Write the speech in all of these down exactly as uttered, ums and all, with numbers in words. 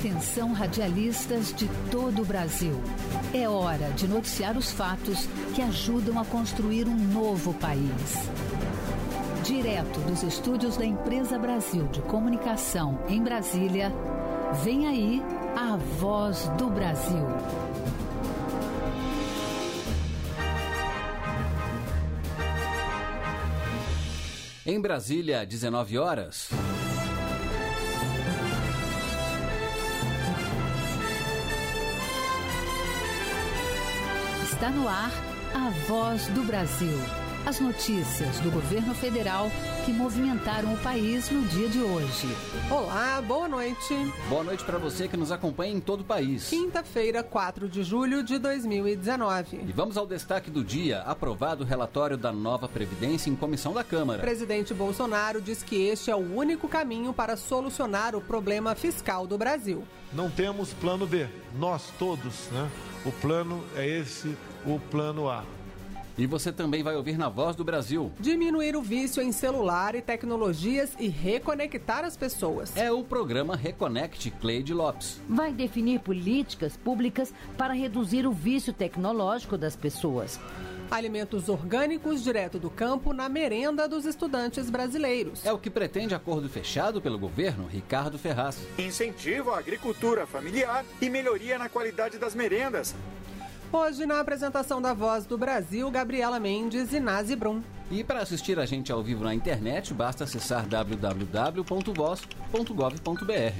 Atenção, radialistas de todo o Brasil. É hora de noticiar os fatos que ajudam a construir um novo país. Direto dos estúdios da Empresa Brasil de Comunicação em Brasília, vem aí a Voz do Brasil. Em Brasília, dezenove horas. Está no ar a Voz do Brasil. As notícias do governo federal que movimentaram o país no dia de hoje. Olá, boa noite. Boa noite para você que nos acompanha em todo o país. Quinta-feira, quatro de julho de dois mil e dezenove. E vamos ao destaque do dia. Aprovado o relatório da nova Previdência em comissão da Câmara. O presidente Bolsonaro diz que este é o único caminho para solucionar o problema fiscal do Brasil. Não temos plano B. Nós todos, né? O plano é esse, o plano A. E você também vai ouvir na Voz do Brasil. Diminuir o vício em celular e tecnologias e reconectar as pessoas. É o programa Reconnect Cleide Lopes. Vai definir políticas públicas para reduzir o vício tecnológico das pessoas. Alimentos orgânicos direto do campo na merenda dos estudantes brasileiros. É o que pretende acordo fechado pelo governo Ricardo Ferraz. Incentivo à agricultura familiar e melhoria na qualidade das merendas. Hoje, na apresentação da Voz do Brasil, Gabriela Mendes e Nazi Brum. E para assistir a gente ao vivo na internet, basta acessar w w w ponto voz ponto gov ponto b r.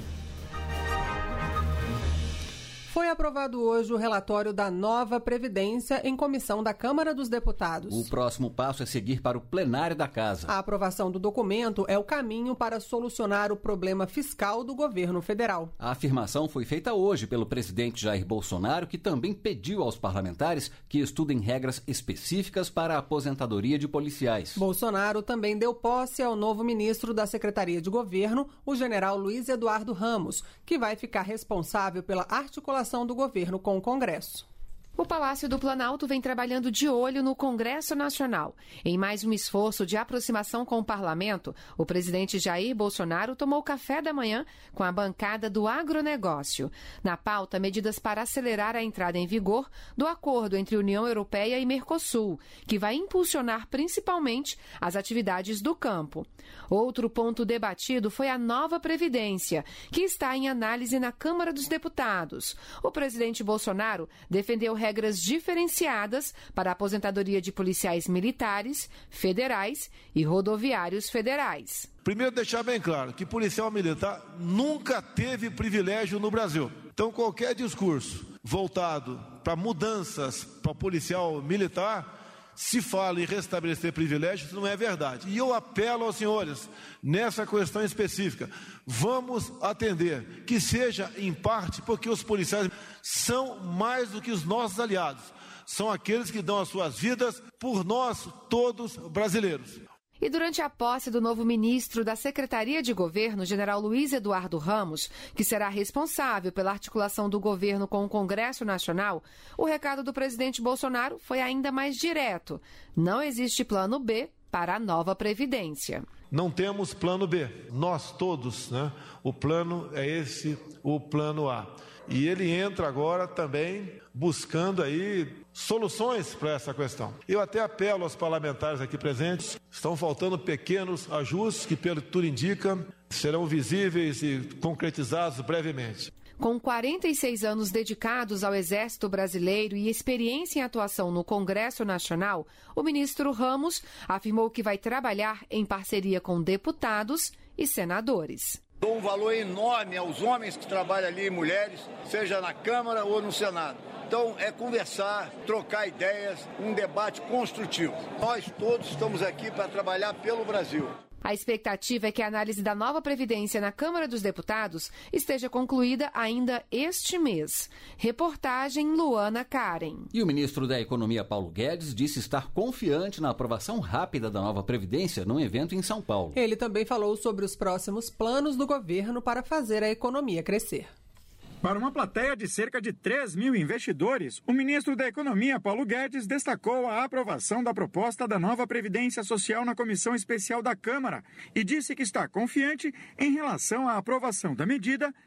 Foi aprovado hoje o relatório da nova Previdência em comissão da Câmara dos Deputados. O próximo passo é seguir para o plenário da Casa. A aprovação do documento é o caminho para solucionar o problema fiscal do governo federal. A afirmação foi feita hoje pelo presidente Jair Bolsonaro, que também pediu aos parlamentares que estudem regras específicas para a aposentadoria de policiais. Bolsonaro também deu posse ao novo ministro da Secretaria de Governo, o general Luiz Eduardo Ramos, que vai ficar responsável pela articulação do governo com o Congresso. O Palácio do Planalto vem trabalhando de olho no Congresso Nacional. Em mais um esforço de aproximação com o parlamento, o presidente Jair Bolsonaro tomou café da manhã com a bancada do agronegócio. Na pauta, medidas para acelerar a entrada em vigor do acordo entre União Europeia e Mercosul, que vai impulsionar principalmente as atividades do campo. Outro ponto debatido foi a nova Previdência, que está em análise na Câmara dos Deputados. O presidente Bolsonaro defendeu regras diferenciadas para a aposentadoria de policiais militares, federais e rodoviários federais. Primeiro, deixar bem claro que policial militar nunca teve privilégio no Brasil. Então, qualquer discurso voltado para mudanças para policial militar, se fala em restabelecer privilégios, não é verdade. E eu apelo aos senhores, nessa questão específica, vamos atender, que seja em parte porque os policiais são mais do que os nossos aliados. São aqueles que dão as suas vidas por nós, todos brasileiros. E durante a posse do novo ministro da Secretaria de Governo, general Luiz Eduardo Ramos, que será responsável pela articulação do governo com o Congresso Nacional, o recado do presidente Bolsonaro foi ainda mais direto. Não existe plano B para a nova Previdência. Não temos plano B. Nós todos, né? O plano é esse, o plano A. E ele entra agora também buscando aí soluções para essa questão. Eu até apelo aos parlamentares aqui presentes, estão faltando pequenos ajustes que, pelo que tudo indica, serão visíveis e concretizados brevemente. Com quarenta e seis anos dedicados ao Exército Brasileiro e experiência em atuação no Congresso Nacional, o ministro Ramos afirmou que vai trabalhar em parceria com deputados e senadores. Dou um valor enorme aos homens que trabalham ali, mulheres, seja na Câmara ou no Senado. Então, é conversar, trocar ideias, um debate construtivo. Nós todos estamos aqui para trabalhar pelo Brasil. A expectativa é que a análise da nova Previdência na Câmara dos Deputados esteja concluída ainda este mês. Reportagem Luana Karen. E o ministro da Economia, Paulo Guedes, disse estar confiante na aprovação rápida da nova Previdência num evento em São Paulo. Ele também falou sobre os próximos planos do governo para fazer a economia crescer. Para uma plateia de cerca de três mil investidores, o ministro da Economia, Paulo Guedes, destacou a aprovação da proposta da nova Previdência Social na Comissão Especial da Câmara e disse que está confiante em relação à aprovação da medida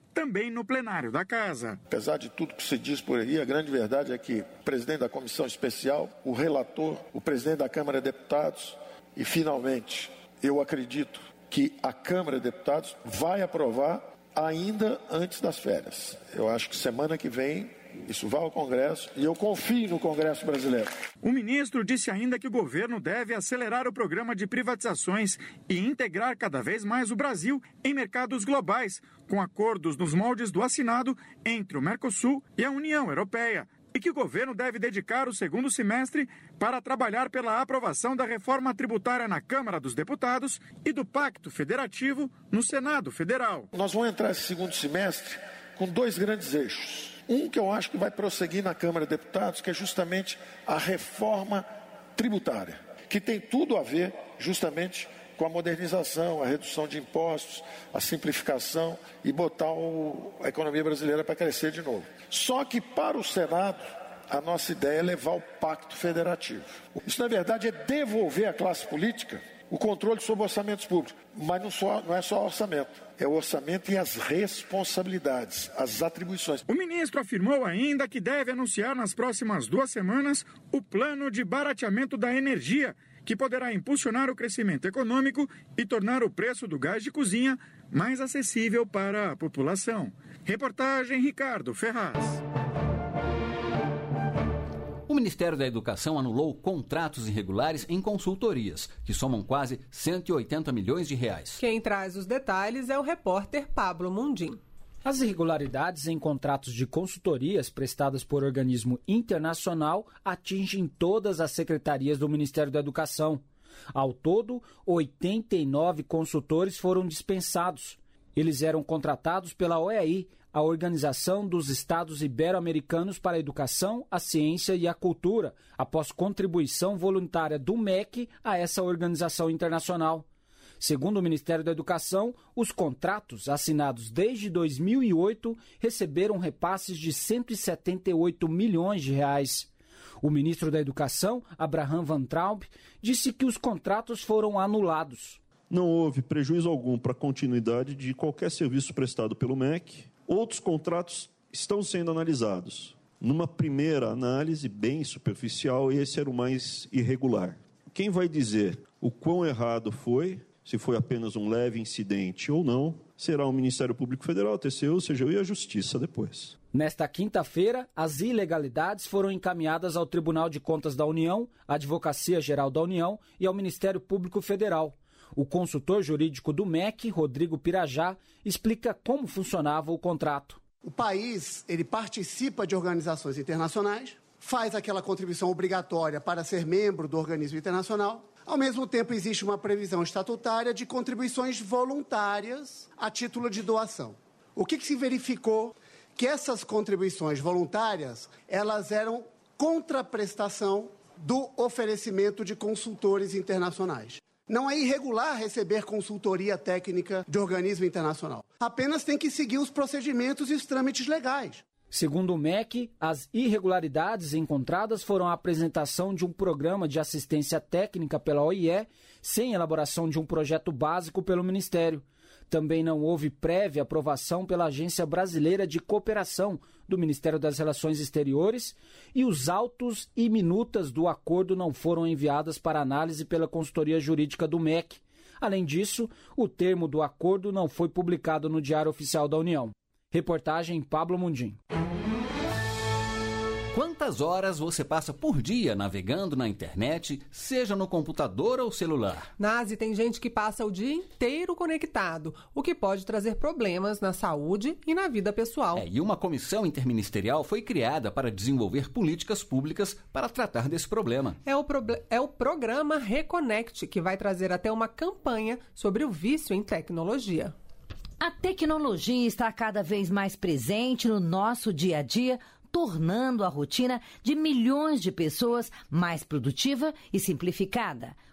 também no plenário da Casa. Apesar de tudo que se diz por aí, a grande verdade é que o presidente da comissão especial, o relator, o presidente da Câmara de Deputados e, finalmente, eu acredito que a Câmara de Deputados vai aprovar ainda antes das férias. Eu acho que semana que vem isso vai ao Congresso e eu confio no Congresso brasileiro. O ministro disse ainda que o governo deve acelerar o programa de privatizações e integrar cada vez mais o Brasil em mercados globais, com acordos nos moldes do assinado entre o Mercosul e a União Europeia. E que o governo deve dedicar o segundo semestre para trabalhar pela aprovação da reforma tributária na Câmara dos Deputados e do Pacto Federativo no Senado Federal. Nós vamos entrar esse segundo semestre com dois grandes eixos. Um que eu acho que vai prosseguir na Câmara de Deputados, que é justamente a reforma tributária, que tem tudo a ver justamente com a modernização, a redução de impostos, a simplificação e botar o, a economia brasileira para crescer de novo. Só que para o Senado, a nossa ideia é levar o Pacto Federativo. Isso, na verdade, é devolver à classe política o controle sobre orçamentos públicos. Mas não, só, não é só orçamento, é o orçamento e as responsabilidades, as atribuições. O ministro afirmou ainda que deve anunciar nas próximas duas semanas o plano de barateamento da energia, que poderá impulsionar o crescimento econômico e tornar o preço do gás de cozinha mais acessível para a população. Reportagem Ricardo Ferraz. O Ministério da Educação anulou contratos irregulares em consultorias, que somam quase cento e oitenta milhões de reais. Quem traz os detalhes é o repórter Pablo Mundim. As irregularidades em contratos de consultorias prestadas por organismo internacional atingem todas as secretarias do Ministério da Educação. Ao todo, oitenta e nove consultores foram dispensados. Eles eram contratados pela O E I, a Organização dos Estados Ibero-Americanos para a Educação, a Ciência e a Cultura, após contribuição voluntária do M E C a essa organização internacional. Segundo o Ministério da Educação, os contratos assinados desde dois mil e oito receberam repasses de cento e setenta e oito milhões de reais. O ministro da Educação, Abraham Van Traub, disse que os contratos foram anulados. Não houve prejuízo algum para a continuidade de qualquer serviço prestado pelo M E C. Outros contratos estão sendo analisados. Numa primeira análise bem superficial, esse era o mais irregular. Quem vai dizer o quão errado foi, se foi apenas um leve incidente ou não, será o Ministério Público Federal, a T C U, C G U e a Justiça depois. Nesta quinta-feira, as ilegalidades foram encaminhadas ao Tribunal de Contas da União, à Advocacia Geral da União e ao Ministério Público Federal. O consultor jurídico do M E C, Rodrigo Pirajá, explica como funcionava o contrato. O país, ele participa de organizações internacionais, faz aquela contribuição obrigatória para ser membro do organismo internacional. Ao mesmo tempo, existe uma previsão estatutária de contribuições voluntárias a título de doação. O que, que se verificou? Que essas contribuições voluntárias, elas eram contraprestação do oferecimento de consultores internacionais. Não é irregular receber consultoria técnica de organismo internacional. Apenas tem que seguir os procedimentos e os trâmites legais. Segundo o M E C, as irregularidades encontradas foram a apresentação de um programa de assistência técnica pela O I E, sem elaboração de um projeto básico pelo Ministério. Também não houve prévia aprovação pela Agência Brasileira de Cooperação do Ministério das Relações Exteriores e os autos e minutas do acordo não foram enviadas para análise pela consultoria jurídica do M E C. Além disso, o termo do acordo não foi publicado no Diário Oficial da União. Reportagem Pablo Mundim. Quantas horas você passa por dia navegando na internet, seja no computador ou celular? Nazi, tem gente que passa o dia inteiro conectado, o que pode trazer problemas na saúde e na vida pessoal. É, e uma comissão interministerial foi criada para desenvolver políticas públicas para tratar desse problema. É o, pro... é o programa Reconnect, que vai trazer até uma campanha sobre o vício em tecnologia. A tecnologia está cada vez mais presente no nosso dia a dia, tornando a rotina de milhões de pessoas mais produtiva e simplificada.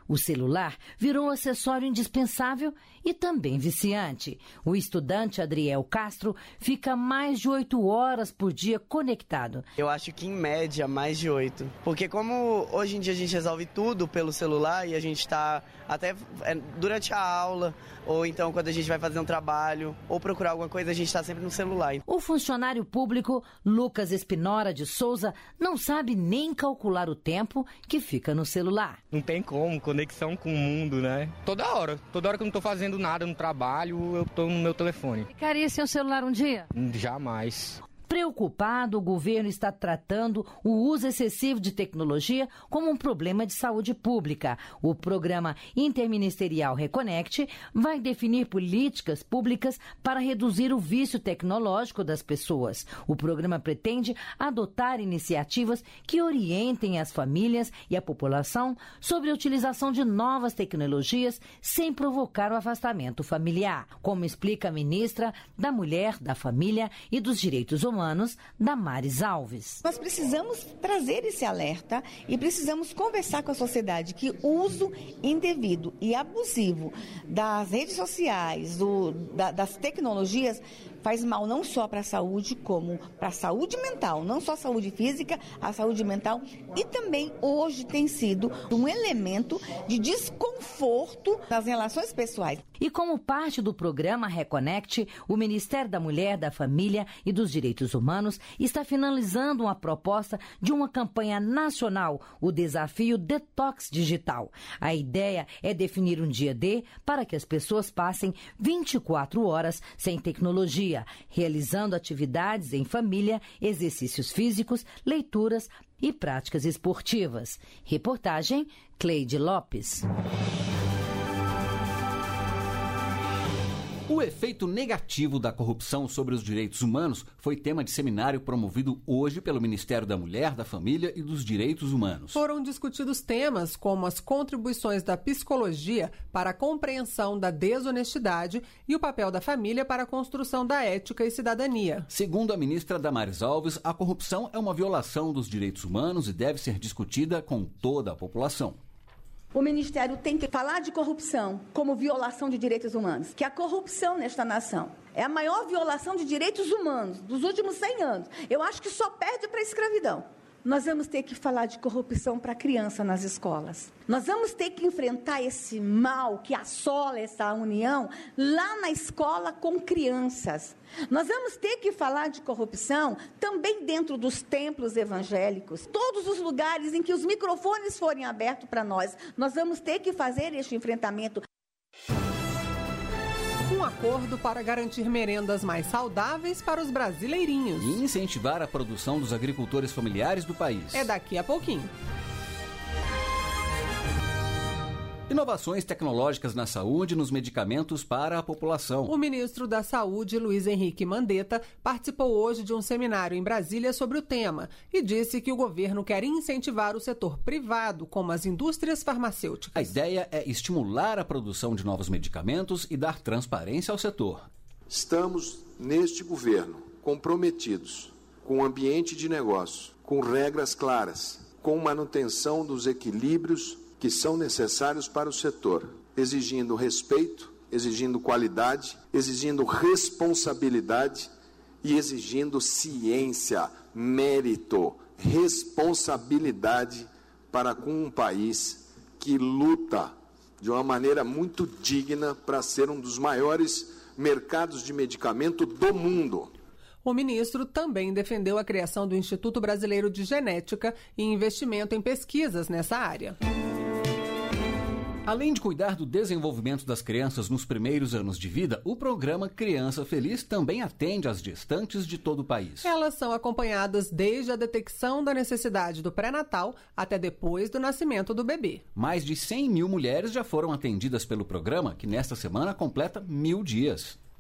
O celular virou acessório indispensável e também viciante. O estudante Adriel Castro fica mais de oito horas por dia conectado. Eu acho que em média mais de oito. Porque como hoje em dia a gente resolve tudo pelo celular e a gente está até é, durante a aula, ou então quando a gente vai fazer um trabalho, ou procurar alguma coisa, a gente está sempre no celular. O funcionário público Lucas Espinora de Souza não sabe nem calcular o tempo que fica no celular. Não tem como, conexão com o mundo, né? Toda hora, toda hora que eu não estou fazendo nada no trabalho, eu estou no meu telefone. Ficaria sem o celular um dia? Jamais. Preocupado, o governo está tratando o uso excessivo de tecnologia como um problema de saúde pública. O programa interministerial Reconnect vai definir políticas públicas para reduzir o vício tecnológico das pessoas. O programa pretende adotar iniciativas que orientem as famílias e a população sobre a utilização de novas tecnologias sem provocar o afastamento familiar, como explica a ministra da Mulher, da Família e dos Direitos Humanos, Humanos, Damares Alves. Nós precisamos trazer esse alerta e precisamos conversar com a sociedade que o uso indevido e abusivo das redes sociais, do, da, das tecnologias, faz mal não só para a saúde, como para a saúde mental, não só a saúde física, a saúde mental, e também hoje tem sido um elemento de desconforto nas relações pessoais. E como parte do programa Reconnect, o Ministério da Mulher, da Família e dos Direitos Humanos está finalizando uma proposta de uma campanha nacional, o desafio Detox Digital. A ideia é definir um dia D para que as pessoas passem vinte e quatro horas sem tecnologia, realizando atividades em família, exercícios físicos, leituras e práticas esportivas. Reportagem Cleide Lopes. O efeito negativo da corrupção sobre os direitos humanos foi tema de seminário promovido hoje pelo Ministério da Mulher, da Família e dos Direitos Humanos. Foram discutidos temas como as contribuições da psicologia para a compreensão da desonestidade e o papel da família para a construção da ética e cidadania. Segundo a ministra Damares Alves, a corrupção é uma violação dos direitos humanos e deve ser discutida com toda a população. O Ministério tem que falar de corrupção como violação de direitos humanos, que a corrupção nesta nação é a maior violação de direitos humanos dos últimos cem anos. Eu acho que só perde para a escravidão. Nós vamos ter que falar de corrupção para a criança nas escolas. Nós vamos ter que enfrentar esse mal que assola essa união lá na escola com crianças. Nós vamos ter que falar de corrupção também dentro dos templos evangélicos. Todos os lugares em que os microfones forem abertos para nós, nós vamos ter que fazer este enfrentamento. Um acordo para garantir merendas mais saudáveis para os brasileirinhos. E incentivar a produção dos agricultores familiares do país. É daqui a pouquinho. Inovações tecnológicas na saúde e nos medicamentos para a população. O ministro da Saúde, Luiz Henrique Mandetta, participou hoje de um seminário em Brasília sobre o tema e disse que o governo quer incentivar o setor privado, como as indústrias farmacêuticas. A ideia é estimular a produção de novos medicamentos e dar transparência ao setor. Estamos, neste governo, comprometidos com o ambiente de negócio, com regras claras, com manutenção dos equilíbrios que são necessários para o setor, exigindo respeito, exigindo qualidade, exigindo responsabilidade e exigindo ciência, mérito, responsabilidade para com um país que luta de uma maneira muito digna para ser um dos maiores mercados de medicamento do mundo. O ministro também defendeu a criação do Instituto Brasileiro de Genética e investimento em pesquisas nessa área. Além de cuidar do desenvolvimento das crianças nos primeiros anos de vida, o programa Criança Feliz também atende às gestantes de todo o país. Elas são acompanhadas desde a detecção da necessidade do pré-natal até depois do nascimento do bebê. Mais de cem mil mulheres já foram atendidas pelo programa, que nesta semana completa mil dias.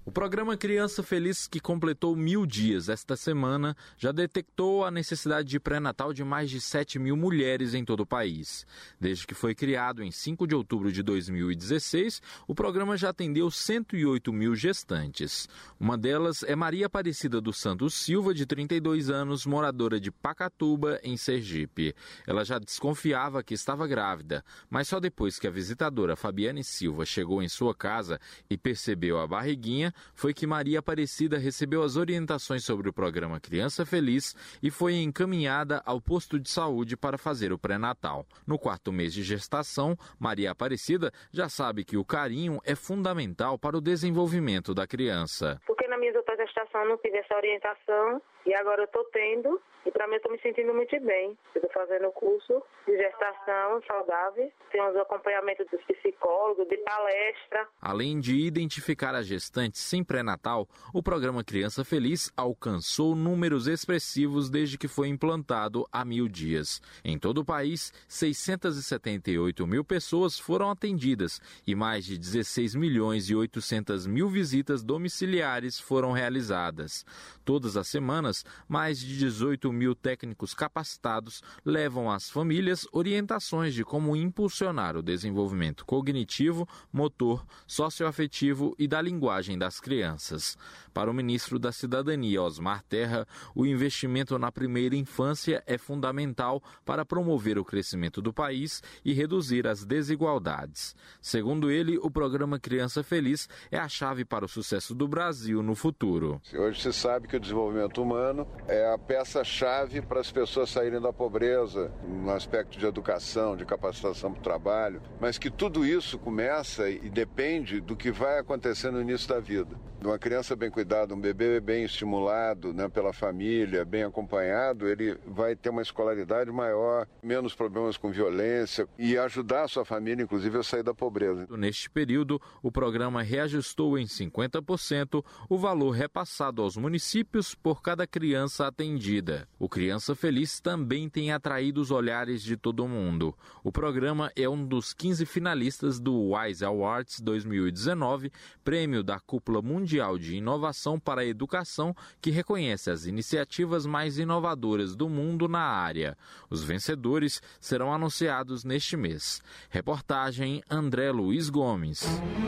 O programa Criança Feliz, que completou mil dias esta semana, já detectou a necessidade de pré-natal de mais de sete mil mulheres em todo o país. Desde que foi criado em cinco de outubro de dois mil e dezesseis, o programa já atendeu cento e oito mil gestantes. Uma delas é Maria Aparecida dos Santos Silva, de trinta e dois anos, moradora de Pacatuba, em Sergipe. Ela já desconfiava que estava grávida, mas só depois que a visitadora Fabiane Silva chegou em sua casa e percebeu a barriguinha, foi que Maria Aparecida recebeu as orientações sobre o programa Criança Feliz e foi encaminhada ao posto de saúde para fazer o pré-natal. No quarto mês de gestação, Maria Aparecida já sabe que o carinho é fundamental para o desenvolvimento da criança. Porque na minha outra gestação eu não tive essa orientação e agora eu estou tendo e para mim eu estou me sentindo muito bem. Eu estou fazendo o curso de gestação saudável, tenho os acompanhamentos dos psicólogos, de palestra. Além de identificar as gestantes sem pré-natal, o programa Criança Feliz alcançou números expressivos desde que foi implantado há mil dias. Em todo o país, seiscentas e setenta e oito mil pessoas foram atendidas e mais de dezesseis milhões e oitocentas mil visitas domiciliares foram realizadas. Todas as semanas, mais de dezoito mil técnicos capacitados levam às famílias orientações de como impulsionar o desenvolvimento cognitivo, motor, socioafetivo e da linguagem das crianças. Para o ministro da Cidadania, Osmar Terra, o investimento na primeira infância é fundamental para promover o crescimento do país e reduzir as desigualdades. Segundo ele, o programa Criança Feliz é a chave para o sucesso do Brasil no futuro. Hoje se sabe que o desenvolvimento humano é a peça-chave para as pessoas saírem da pobreza, no aspecto de educação, de capacitação para o trabalho, mas que tudo isso começa e depende do que vai acontecer no início da vida. Uma criança bem cuidada, um bebê bem estimulado, né, pela família, bem acompanhado, ele vai ter uma escolaridade maior, menos problemas com violência e ajudar a sua família, inclusive, a sair da pobreza. Neste período, o programa reajustou em cinquenta por cento o valor repassado aos municípios por cada criança atendida. O Criança Feliz também tem atraído os olhares de todo mundo. O programa é um dos quinze finalistas do Wise Awards dois mil e dezenove, prêmio da Cúpula Mundial de Inovação para a Educação, que reconhece as iniciativas mais inovadoras do mundo na área. Os vencedores serão anunciados neste mês. Reportagem André Luiz Gomes.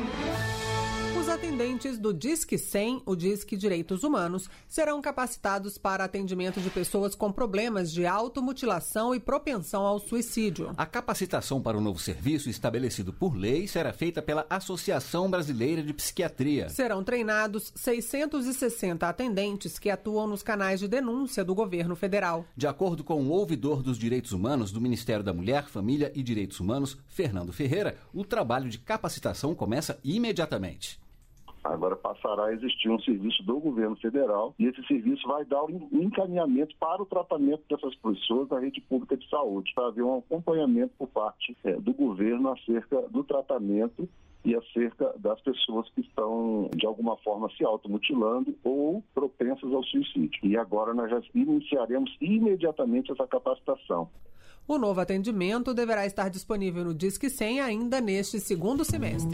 Os atendentes do Disque cem, o Disque Direitos Humanos, serão capacitados para atendimento de pessoas com problemas de automutilação e propensão ao suicídio. A capacitação para o novo serviço, estabelecido por lei, será feita pela Associação Brasileira de Psiquiatria. Serão treinados seiscentos e sessenta atendentes que atuam nos canais de denúncia do governo federal. De acordo com o ouvidor dos direitos humanos do Ministério da Mulher, Família e Direitos Humanos, Fernando Ferreira, o trabalho de capacitação começa imediatamente. Agora passará a existir um serviço do governo federal e esse serviço vai dar um encaminhamento para o tratamento dessas pessoas na rede pública de saúde, para haver um acompanhamento por parte é, do governo acerca do tratamento e acerca das pessoas que estão, de alguma forma, se automutilando ou propensas ao suicídio. E agora nós já iniciaremos imediatamente essa capacitação. O novo atendimento deverá estar disponível no Disque cem ainda neste segundo semestre.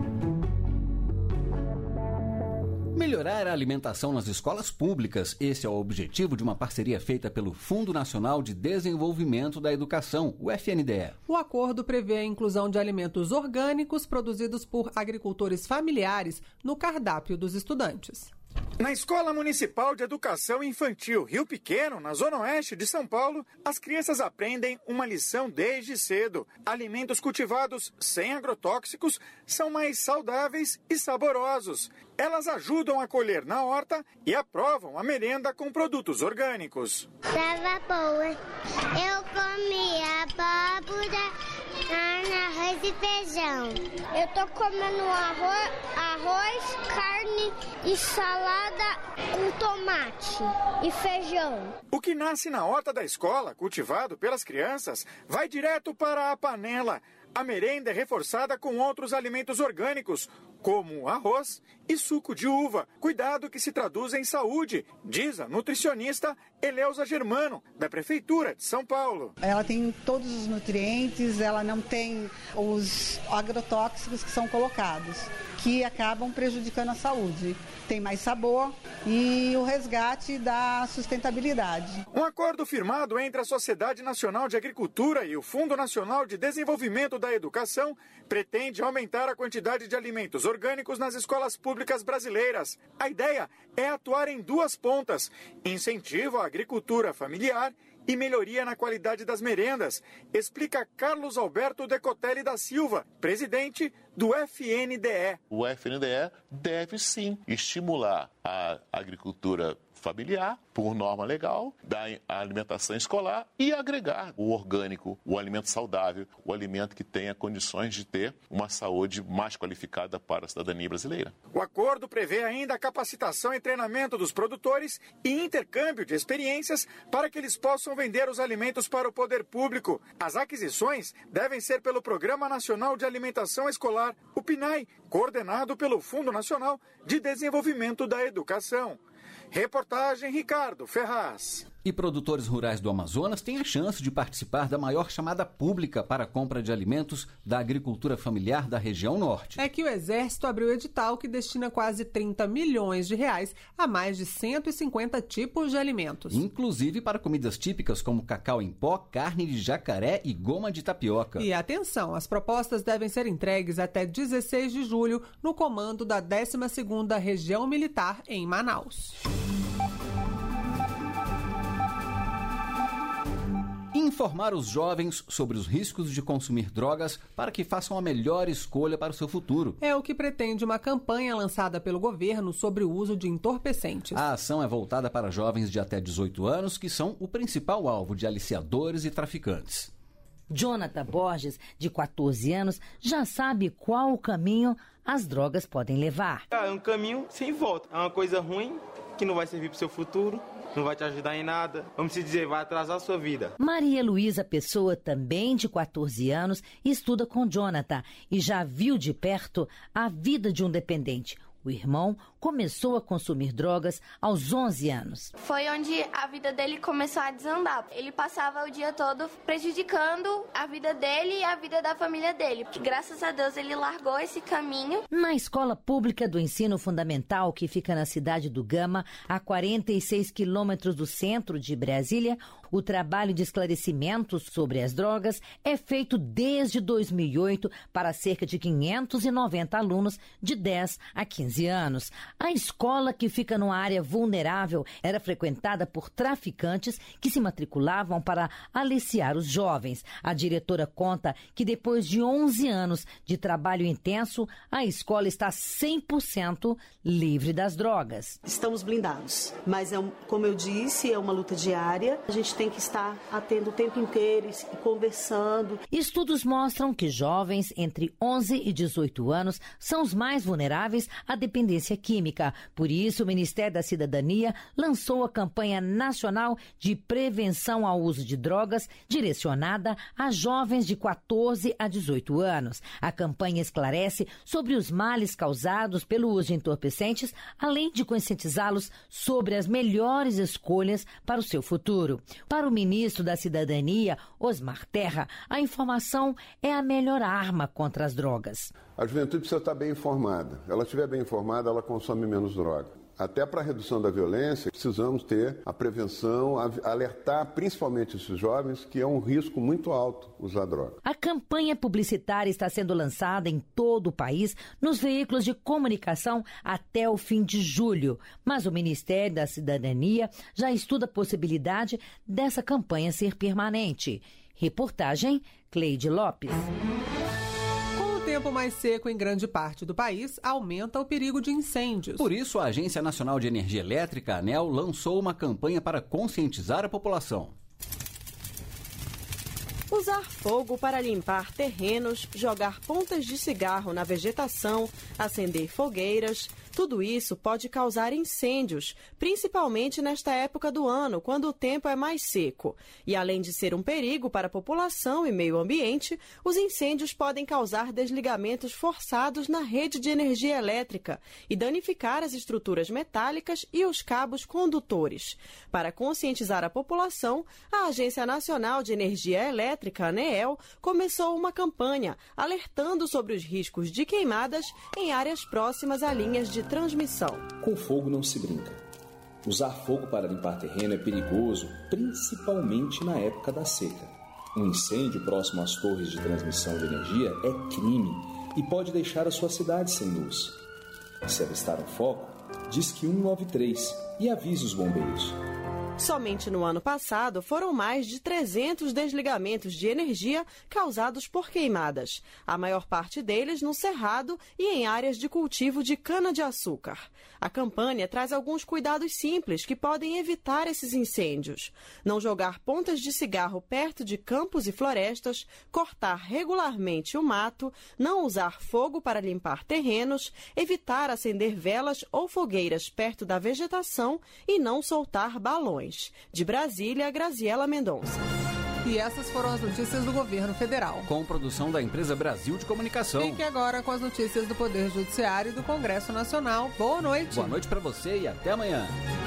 Melhorar a alimentação nas escolas públicas. Esse é o objetivo de uma parceria feita pelo Fundo Nacional de Desenvolvimento da Educação, o F N D E. O acordo prevê a inclusão de alimentos orgânicos produzidos por agricultores familiares no cardápio dos estudantes. Na Escola Municipal de Educação Infantil Rio Pequeno, na Zona Oeste de São Paulo, as crianças aprendem uma lição desde cedo. Alimentos cultivados sem agrotóxicos são mais saudáveis e saborosos. Elas ajudam a colher na horta e aprovam a merenda com produtos orgânicos. Tava boa. Eu comia abóbora, carne, arroz e feijão. Eu tô comendo arroz, arroz, carne e salada com tomate e feijão. O que nasce na horta da escola, cultivado pelas crianças, vai direto para a panela. A merenda é reforçada com outros alimentos orgânicos, como arroz e suco de uva. Cuidado que se traduz em saúde, diz a nutricionista Eleusa Germano, da Prefeitura de São Paulo. Ela tem todos os nutrientes, ela não tem os agrotóxicos que são colocados, que acabam prejudicando a saúde. Tem mais sabor e o resgate da sustentabilidade. Um acordo firmado entre a Sociedade Nacional de Agricultura e o Fundo Nacional de Desenvolvimento da Educação pretende aumentar a quantidade de alimentos orgânicos nas escolas públicas brasileiras. A ideia é atuar em duas pontas: incentivo à agricultura familiar e melhoria na qualidade das merendas, explica Carlos Alberto Decotelli da Silva, presidente do F N D E. O F N D E deve sim estimular a agricultura familiar, por norma legal, da alimentação escolar e agregar o orgânico, o alimento saudável, o alimento que tenha condições de ter uma saúde mais qualificada para a cidadania brasileira. O acordo prevê ainda a capacitação e treinamento dos produtores e intercâmbio de experiências para que eles possam vender os alimentos para o poder público. As aquisições devem ser pelo Programa Nacional de Alimentação Escolar, o PNAE, coordenado pelo Fundo Nacional de Desenvolvimento da Educação. Reportagem Ricardo Ferraz. E produtores rurais do Amazonas têm a chance de participar da maior chamada pública para a compra de alimentos da agricultura familiar da região norte. É que o Exército abriu edital que destina quase trinta milhões de reais a mais de cento e cinquenta tipos de alimentos. Inclusive para comidas típicas como cacau em pó, carne de jacaré e goma de tapioca. E atenção, as propostas devem ser entregues até dezesseis de julho no comando da décima segunda Região Militar em Manaus. Informar os jovens sobre os riscos de consumir drogas para que façam a melhor escolha para o seu futuro. É o que pretende uma campanha lançada pelo governo sobre o uso de entorpecentes. A ação é voltada para jovens de até dezoito anos, que são o principal alvo de aliciadores e traficantes. Jonathan Borges, de quatorze anos, já sabe qual o caminho as drogas podem levar. É um caminho sem volta. É uma coisa ruim que não vai servir para o seu futuro. Não vai te ajudar em nada, vamos se dizer, vai atrasar a sua vida. Maria Luísa Pessoa, também de quatorze anos, estuda com Jonathan e já viu de perto a vida de um dependente. O irmão começou a consumir drogas aos onze anos. Foi onde a vida dele começou a desandar. Ele passava o dia todo prejudicando a vida dele e a vida da família dele. Graças a Deus ele largou esse caminho. Na escola pública do ensino fundamental, que fica na cidade do Gama, a quarenta e seis quilômetros do centro de Brasília, o trabalho de esclarecimento sobre as drogas é feito desde dois mil e oito para cerca de quinhentos e noventa alunos de dez a quinze anos. A escola, que fica numa área vulnerável, era frequentada por traficantes que se matriculavam para aliciar os jovens. A diretora conta que depois de onze anos de trabalho intenso, a escola está cem por cento livre das drogas. Estamos blindados, mas, é, como eu disse, é uma luta diária. A gente tem que estar atento o tempo inteiro e conversando. Estudos mostram que jovens entre onze e dezoito anos são os mais vulneráveis à dependência química. Por isso, o Ministério da Cidadania lançou a campanha nacional de prevenção ao uso de drogas, direcionada a jovens de quatorze a dezoito anos. A campanha esclarece sobre os males causados pelo uso de entorpecentes, além de conscientizá-los sobre as melhores escolhas para o seu futuro. Para o ministro da Cidadania, Osmar Terra, a informação é a melhor arma contra as drogas. A juventude precisa estar bem informada. Ela estiver bem informada, ela consome menos droga. Até para a redução da violência, precisamos ter a prevenção, alertar principalmente esses jovens que é um risco muito alto usar droga. A campanha publicitária está sendo lançada em todo o país nos veículos de comunicação até o fim de julho. Mas o Ministério da Cidadania já estuda a possibilidade dessa campanha ser permanente. Reportagem Cleide Lopes. O tempo mais seco em grande parte do país aumenta o perigo de incêndios. Por isso, a Agência Nacional de Energia Elétrica, ANEEL, lançou uma campanha para conscientizar a população. Usar fogo para limpar terrenos, jogar pontas de cigarro na vegetação, acender fogueiras, tudo isso pode causar incêndios, principalmente nesta época do ano, quando o tempo é mais seco. E além de ser um perigo para a população e meio ambiente, os incêndios podem causar desligamentos forçados na rede de energia elétrica e danificar as estruturas metálicas e os cabos condutores. Para conscientizar a população, a Agência Nacional de Energia Elétrica, ANEEL, começou uma campanha alertando sobre os riscos de queimadas em áreas próximas a linhas de transmissão. Com fogo não se brinca. Usar fogo para limpar terreno é perigoso, principalmente na época da seca. Um incêndio próximo às torres de transmissão de energia é crime e pode deixar a sua cidade sem luz. Se avistar um foco, disque um nove três e avise os bombeiros. Somente no ano passado foram mais de trezentos desligamentos de energia causados por queimadas, a maior parte deles no Cerrado e em áreas de cultivo de cana-de-açúcar. A campanha traz alguns cuidados simples que podem evitar esses incêndios. Não jogar pontas de cigarro perto de campos e florestas, cortar regularmente o mato, não usar fogo para limpar terrenos, evitar acender velas ou fogueiras perto da vegetação e não soltar balões. De Brasília, Graziela Mendonça. E essas foram as notícias do governo federal. Com produção da Empresa Brasil de Comunicação. Fique agora com as notícias do Poder Judiciário e do Congresso Nacional. Boa noite. Boa noite para você e até amanhã.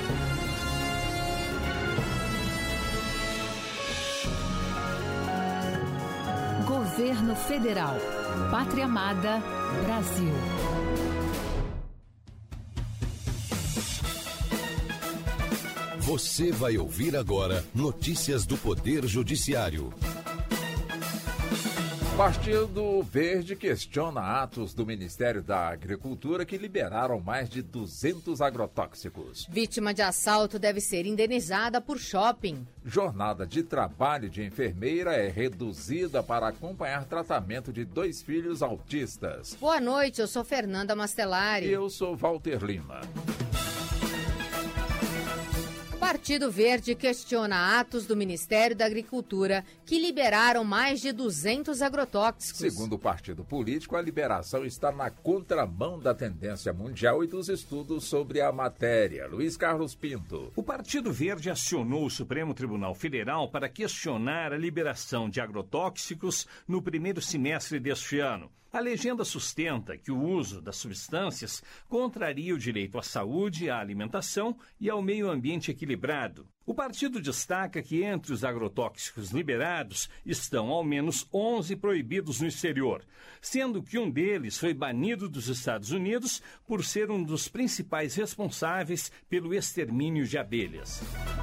Governo Federal. Pátria Amada, Brasil. Você vai ouvir agora notícias do Poder Judiciário. Partido Verde questiona atos do Ministério da Agricultura que liberaram mais de duzentos agrotóxicos. Vítima de assalto deve ser indenizada por shopping. Jornada de trabalho de enfermeira é reduzida para acompanhar tratamento de dois filhos autistas. Boa noite, eu sou Fernanda Mastelari. E eu sou Walter Lima. Partido Verde questiona atos do Ministério da Agricultura que liberaram mais de duzentos agrotóxicos. Segundo o partido político, a liberação está na contramão da tendência mundial e dos estudos sobre a matéria. Luiz Carlos Pinto. O Partido Verde acionou o Supremo Tribunal Federal para questionar a liberação de agrotóxicos no primeiro semestre deste ano. A legenda sustenta que o uso das substâncias contraria o direito à saúde, à alimentação e ao meio ambiente equilibrado. O partido destaca que entre os agrotóxicos liberados estão ao menos onze proibidos no exterior, sendo que um deles foi banido dos Estados Unidos por ser um dos principais responsáveis pelo extermínio de abelhas.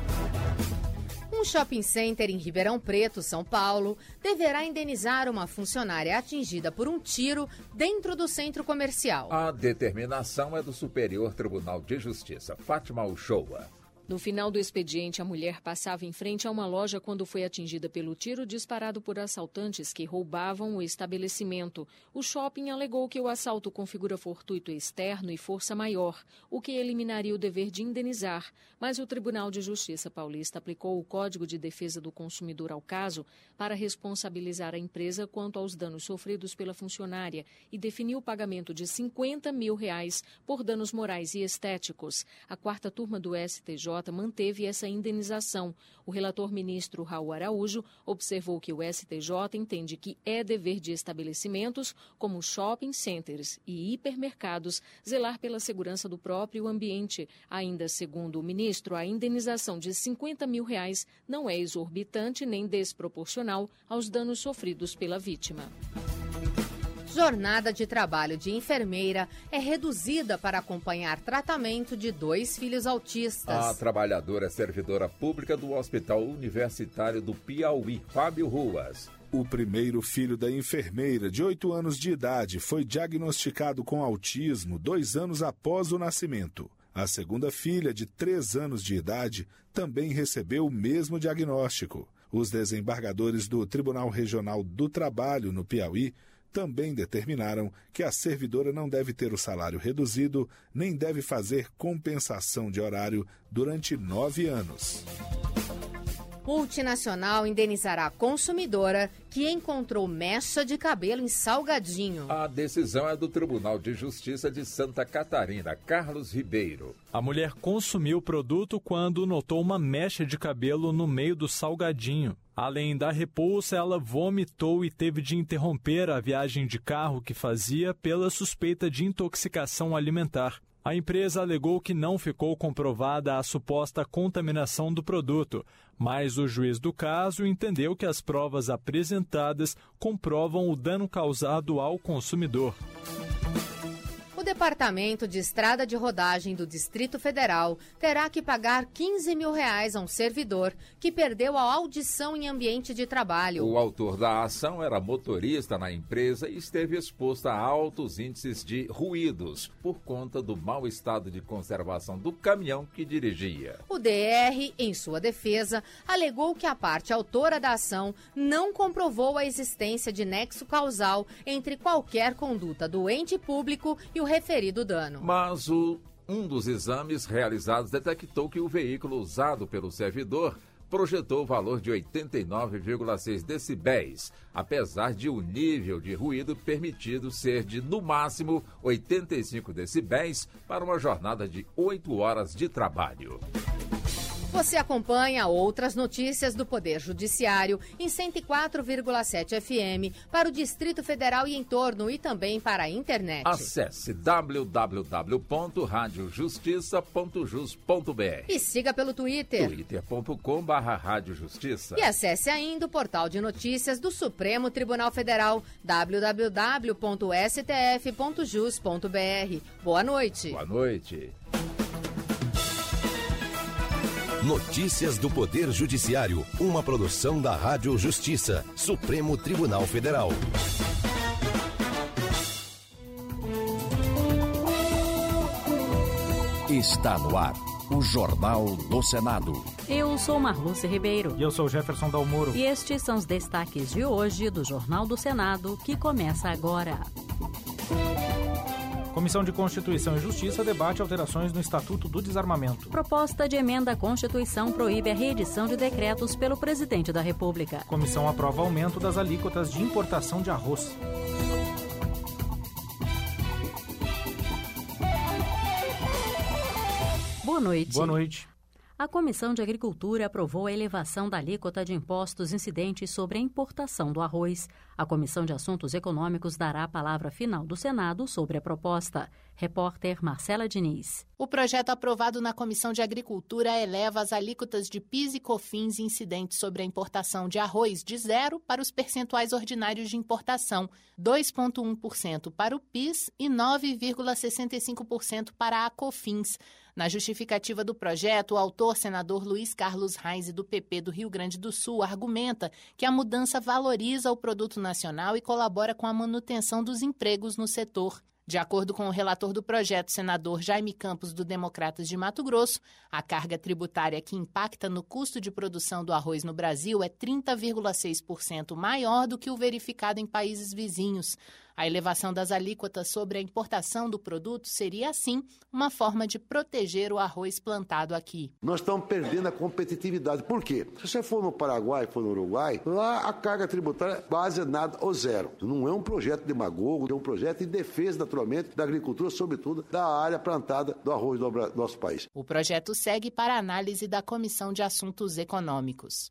Um shopping center em Ribeirão Preto, São Paulo, deverá indenizar uma funcionária atingida por um tiro dentro do centro comercial. A determinação é do Superior Tribunal de Justiça. Fátima Uchoa. No final do expediente, a mulher passava em frente a uma loja quando foi atingida pelo tiro disparado por assaltantes que roubavam o estabelecimento. O shopping alegou que o assalto configura fortuito externo e força maior, o que eliminaria o dever de indenizar. Mas o Tribunal de Justiça paulista aplicou o Código de Defesa do Consumidor ao caso para responsabilizar a empresa quanto aos danos sofridos pela funcionária e definiu o pagamento de cinquenta mil reais por danos morais e estéticos. A quarta turma do S T J manteve essa indenização. O relator ministro Raul Araújo observou que o S T J entende que é dever de estabelecimentos como shopping centers e hipermercados zelar pela segurança do próprio ambiente. Ainda segundo o ministro, a indenização de cinquenta mil reais não é exorbitante nem desproporcional aos danos sofridos pela vítima. Jornada de trabalho de enfermeira é reduzida para acompanhar tratamento de dois filhos autistas. A trabalhadora é servidora pública do Hospital Universitário do Piauí, Fábio Ruas. O primeiro filho da enfermeira, de oito anos de idade, foi diagnosticado com autismo dois anos após o nascimento. A segunda filha, de três anos de idade, também recebeu o mesmo diagnóstico. Os desembargadores do Tribunal Regional do Trabalho, no Piauí, também determinaram que a servidora não deve ter o salário reduzido, nem deve fazer compensação de horário durante nove anos. Multinacional indenizará a consumidora que encontrou mecha de cabelo em Salgadinho. A decisão é do Tribunal de Justiça de Santa Catarina. Carlos Ribeiro. A mulher consumiu o produto quando notou uma mecha de cabelo no meio do salgadinho. Além da repulsa, ela vomitou e teve de interromper a viagem de carro que fazia pela suspeita de intoxicação alimentar. A empresa alegou que não ficou comprovada a suposta contaminação do produto, mas o juiz do caso entendeu que as provas apresentadas comprovam o dano causado ao consumidor. O Departamento de Estrada de Rodagem do Distrito Federal terá que pagar quinze mil reais a um servidor que perdeu a audição em ambiente de trabalho. O autor da ação era motorista na empresa e esteve exposto a altos índices de ruídos por conta do mau estado de conservação do caminhão que dirigia. O D R, em sua defesa, alegou que a parte autora da ação não comprovou a existência de nexo causal entre qualquer conduta do ente público e o referido dano. Mas o, um dos exames realizados detectou que o veículo usado pelo servidor projetou o valor de oitenta e nove vírgula seis decibéis, apesar de o nível de ruído permitido ser de, no máximo, oitenta e cinco decibéis para uma jornada de oito horas de trabalho. Você acompanha outras notícias do Poder Judiciário em cento e quatro vírgula sete F M para o Distrito Federal e entorno e também para a internet. Acesse w w w ponto rádio justiça ponto jus ponto b r e siga pelo Twitter. twitter ponto com barra rádio justiça. E acesse ainda o portal de notícias do Supremo Tribunal Federal, w w w ponto s t f ponto jus ponto b r. Boa noite. Boa noite. Notícias do Poder Judiciário, uma produção da Rádio Justiça, Supremo Tribunal Federal. Está no ar, o Jornal do Senado. Eu sou Marluce Ribeiro. E eu sou Jefferson Dalmoro. E estes são os destaques de hoje do Jornal do Senado, que começa agora. Comissão de Constituição e Justiça debate alterações no Estatuto do Desarmamento. Proposta de emenda à Constituição proíbe a reedição de decretos pelo Presidente da República. Comissão aprova aumento das alíquotas de importação de arroz. Boa noite. Boa noite. A Comissão de Agricultura aprovou a elevação da alíquota de impostos incidentes sobre a importação do arroz. A Comissão de Assuntos Econômicos dará a palavra final do Senado sobre a proposta. Repórter Marcela Diniz. O projeto aprovado na Comissão de Agricultura eleva as alíquotas de PIS e COFINS incidentes sobre a importação de arroz de zero para os percentuais ordinários de importação, dois vírgula um por cento para o PIS e nove vírgula sessenta e cinco por cento para a COFINS. Na justificativa do projeto, o autor, senador Luiz Carlos Reis, do P P do Rio Grande do Sul, argumenta que a mudança valoriza o produto nacional e colabora com a manutenção dos empregos no setor. De acordo com o relator do projeto, senador Jaime Campos, do Democratas de Mato Grosso, a carga tributária que impacta no custo de produção do arroz no Brasil é trinta vírgula seis por cento maior do que o verificado em países vizinhos. A elevação das alíquotas sobre a importação do produto seria, assim, uma forma de proteger o arroz plantado aqui. Nós estamos perdendo a competitividade. Por quê? Se você for no Paraguai, for no Uruguai, lá a carga tributária é quase nada ou zero. Não é um projeto demagogo, é um projeto em defesa, naturalmente, da agricultura, sobretudo da área plantada do arroz do nosso país. O projeto segue para análise da Comissão de Assuntos Econômicos.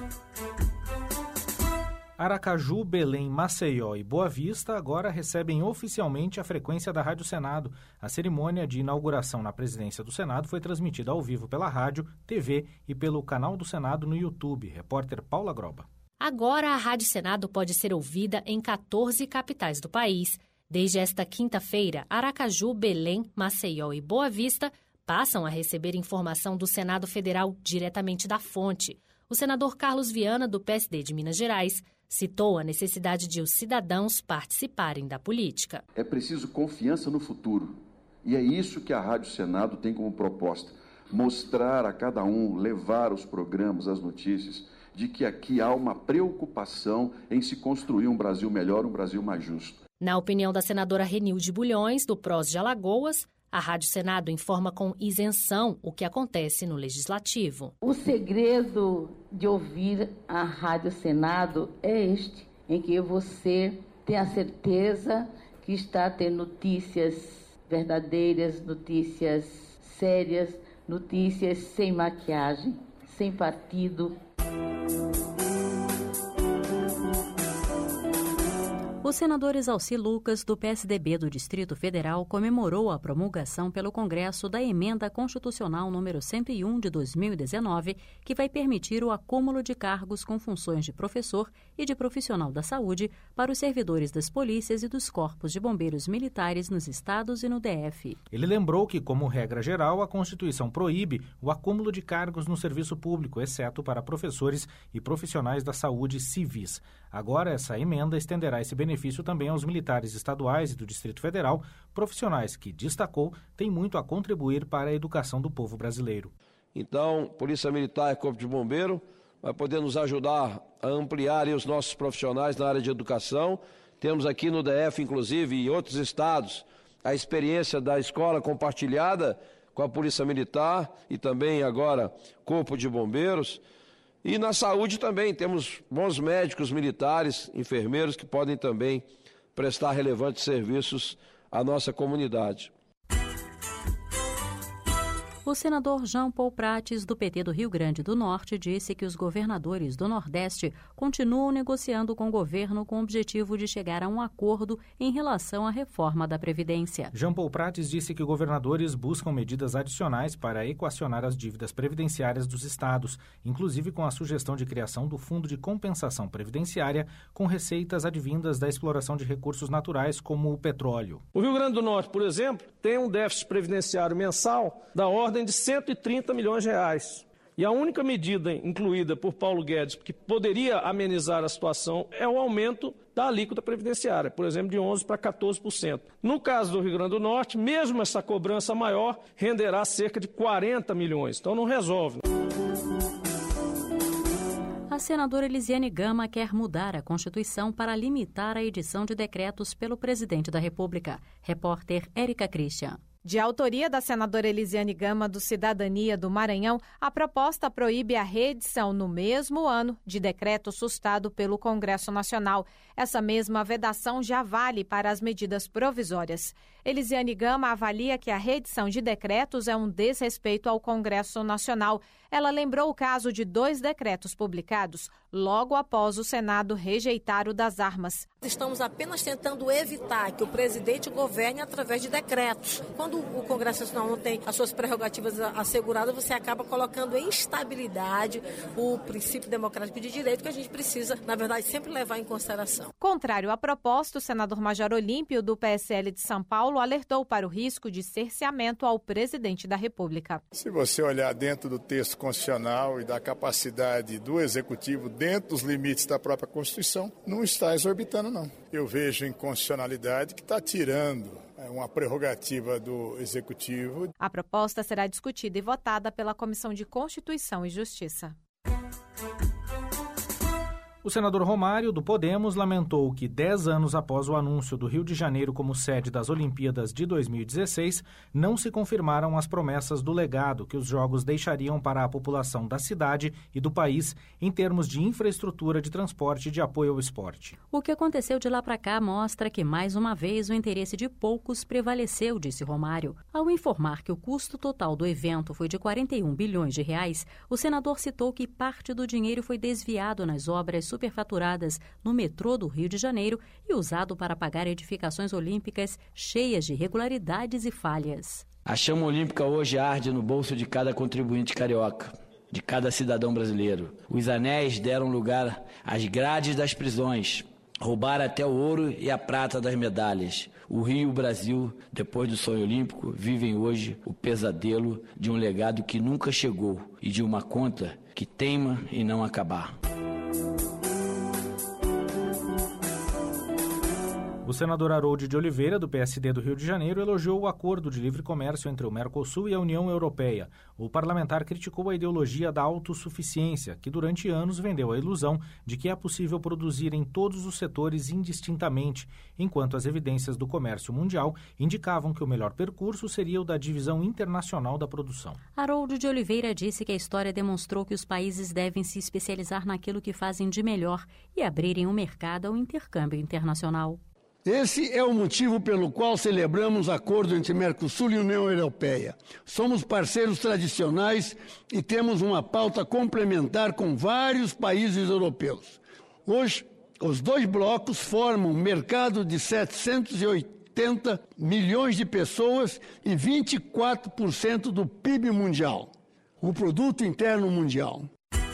Aracaju, Belém, Maceió e Boa Vista agora recebem oficialmente a frequência da Rádio Senado. A cerimônia de inauguração na presidência do Senado foi transmitida ao vivo pela rádio, T V e pelo canal do Senado no YouTube. Repórter Paula Groba. Agora a Rádio Senado pode ser ouvida em quatorze capitais do país. Desde esta quinta-feira, Aracaju, Belém, Maceió e Boa Vista passam a receber informação do Senado Federal diretamente da fonte. O senador Carlos Viana, do P S D de Minas Gerais, citou a necessidade de os cidadãos participarem da política. É preciso confiança no futuro. E é isso que a Rádio Senado tem como proposta. Mostrar a cada um, levar os programas, as notícias, de que aqui há uma preocupação em se construir um Brasil melhor, um Brasil mais justo. Na opinião da senadora Renilde Bulhões, do P R O S de Alagoas, A Rádio Senado informa com isenção o que acontece no Legislativo. O segredo de ouvir a Rádio Senado é este, em que você tem a certeza que está tendo notícias verdadeiras, notícias sérias, notícias sem maquiagem, sem partido. O senador Exalci Lucas, do P S D B do Distrito Federal, comemorou a promulgação pelo Congresso da Emenda Constitucional número cento e um de dois mil e dezenove, que vai permitir o acúmulo de cargos com funções de professor e de profissional da saúde para os servidores das polícias e dos corpos de bombeiros militares nos estados e no D F. Ele lembrou que, como regra geral, a Constituição proíbe o acúmulo de cargos no serviço público, exceto para professores e profissionais da saúde civis. Agora, essa emenda estenderá esse benefício também aos militares estaduais e do Distrito Federal, profissionais que, destacou, têm muito a contribuir para a educação do povo brasileiro. Então, Polícia Militar e Corpo de Bombeiro vai poder nos ajudar a ampliar os nossos profissionais na área de educação. Temos aqui no D F, inclusive, e outros estados, a experiência da escola compartilhada com a Polícia Militar e também agora Corpo de Bombeiros. E na saúde também temos bons médicos militares, enfermeiros que podem também prestar relevantes serviços à nossa comunidade. O senador Jean Paul Prates, do P T do Rio Grande do Norte, disse que os governadores do Nordeste continuam negociando com o governo com o objetivo de chegar a um acordo em relação à reforma da Previdência. Jean Paul Prates disse que governadores buscam medidas adicionais para equacionar as dívidas previdenciárias dos estados, inclusive com a sugestão de criação do Fundo de Compensação Previdenciária com receitas advindas da exploração de recursos naturais como o petróleo. O Rio Grande do Norte, por exemplo, tem um déficit previdenciário mensal da ordem de cento e trinta milhões de reais. E a única medida incluída por Paulo Guedes que poderia amenizar a situação é o aumento da alíquota previdenciária, por exemplo, de onze por cento para quatorze por cento. No caso do Rio Grande do Norte, mesmo essa cobrança maior renderá cerca de quarenta milhões. Então não resolve. A senadora Elisiane Gama quer mudar a Constituição para limitar a edição de decretos pelo presidente da República. Repórter Érica Christian. De autoria da senadora Elisiane Gama, do Cidadania do Maranhão, a proposta proíbe a reedição no mesmo ano de decreto sustado pelo Congresso Nacional. Essa mesma vedação já vale para as medidas provisórias. Elisiane Gama avalia que a reedição de decretos é um desrespeito ao Congresso Nacional. Ela lembrou o caso de dois decretos publicados logo após o Senado rejeitar o das armas. Estamos apenas tentando evitar que o presidente governe através de decretos. Quando o Congresso Nacional não tem as suas prerrogativas asseguradas, você acaba colocando em instabilidade o princípio democrático de direito que a gente precisa, na verdade, sempre levar em consideração. Contrário à proposta, o senador Major Olímpio, do P S L de São Paulo, alertou para o risco de cerceamento ao presidente da República. Se você olhar dentro do texto constitucional e da capacidade do Executivo dentro dos limites da própria Constituição, não está exorbitando, não. Eu vejo inconstitucionalidade que está tirando uma prerrogativa do Executivo. A proposta será discutida e votada pela Comissão de Constituição e Justiça. O senador Romário, do Podemos, lamentou que, dez anos após o anúncio do Rio de Janeiro como sede das Olimpíadas de dois mil e dezesseis, não se confirmaram as promessas do legado que os Jogos deixariam para a população da cidade e do país em termos de infraestrutura de transporte e de apoio ao esporte. O que aconteceu de lá para cá mostra que, mais uma vez, o interesse de poucos prevaleceu, disse Romário. Ao informar que o custo total do evento foi de quarenta e um bilhões de reais, o senador citou que parte do dinheiro foi desviado nas obras superfaturadas no metrô do Rio de Janeiro e usado para pagar edificações olímpicas cheias de irregularidades e falhas. A chama olímpica hoje arde no bolso de cada contribuinte carioca, de cada cidadão brasileiro. Os anéis deram lugar às grades das prisões, roubaram até o ouro e a prata das medalhas. O Rio e o Brasil, depois do sonho olímpico, vivem hoje o pesadelo de um legado que nunca chegou e de uma conta que teima em não acabar. O senador Harold de Oliveira, do P S D do Rio de Janeiro, elogiou o acordo de livre comércio entre o Mercosul e a União Europeia. O parlamentar criticou a ideologia da autossuficiência, que durante anos vendeu a ilusão de que é possível produzir em todos os setores indistintamente, enquanto as evidências do comércio mundial indicavam que o melhor percurso seria o da divisão internacional da produção. Harold de Oliveira disse que a história demonstrou que os países devem se especializar naquilo que fazem de melhor e abrirem o mercado ao intercâmbio internacional. Esse é o motivo pelo qual celebramos acordo entre Mercosul e União Europeia. Somos parceiros tradicionais e temos uma pauta complementar com vários países europeus. Hoje, os dois blocos formam um mercado de setecentos e oitenta milhões de pessoas e vinte e quatro por cento do P I B mundial, o Produto Interno Mundial.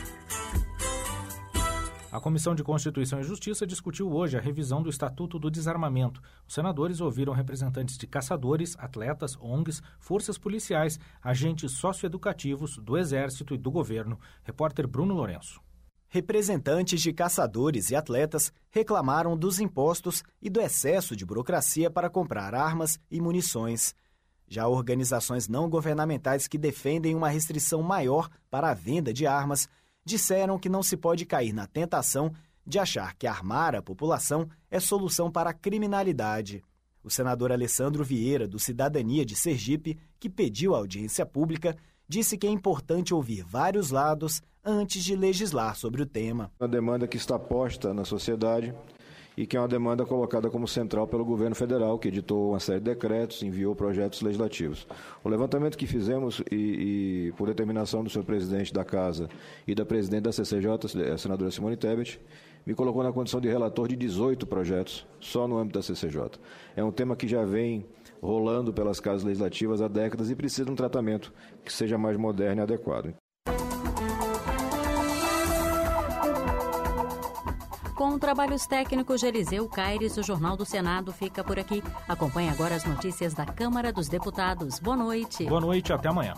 A Comissão de Constituição e Justiça discutiu hoje a revisão do Estatuto do Desarmamento. Os senadores ouviram representantes de caçadores, atletas, O N Gs, forças policiais, agentes socioeducativos, do Exército e do Governo. Repórter Bruno Lourenço. Representantes de caçadores e atletas reclamaram dos impostos e do excesso de burocracia para comprar armas e munições. Já organizações não governamentais que defendem uma restrição maior para a venda de armas disseram que não se pode cair na tentação de achar que armar a população é solução para a criminalidade. O senador Alessandro Vieira, do Cidadania de Sergipe, que pediu audiência pública, disse que é importante ouvir vários lados antes de legislar sobre o tema. Uma demanda que está posta na sociedade e que é uma demanda colocada como central pelo governo federal, que editou uma série de decretos, enviou projetos legislativos. O levantamento que fizemos, e, e por determinação do senhor presidente da Casa e da presidente da C C J, a senadora Simone Tebet, me colocou na condição de relator de dezoito projetos, só no âmbito da C C J. É um tema que já vem rolando pelas casas legislativas há décadas e precisa de um tratamento que seja mais moderno e adequado. Com trabalhos técnicos de Eliseu Caires, o Jornal do Senado fica por aqui. Acompanhe agora as notícias da Câmara dos Deputados. Boa noite. Boa noite, até amanhã.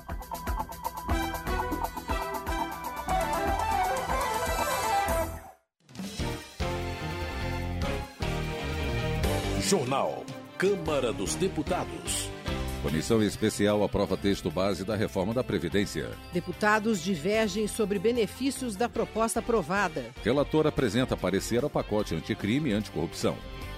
Jornal Câmara dos Deputados. Comissão especial aprova texto base da reforma da Previdência. Deputados divergem sobre benefícios da proposta aprovada. Relator apresenta parecer ao pacote anticrime e anticorrupção.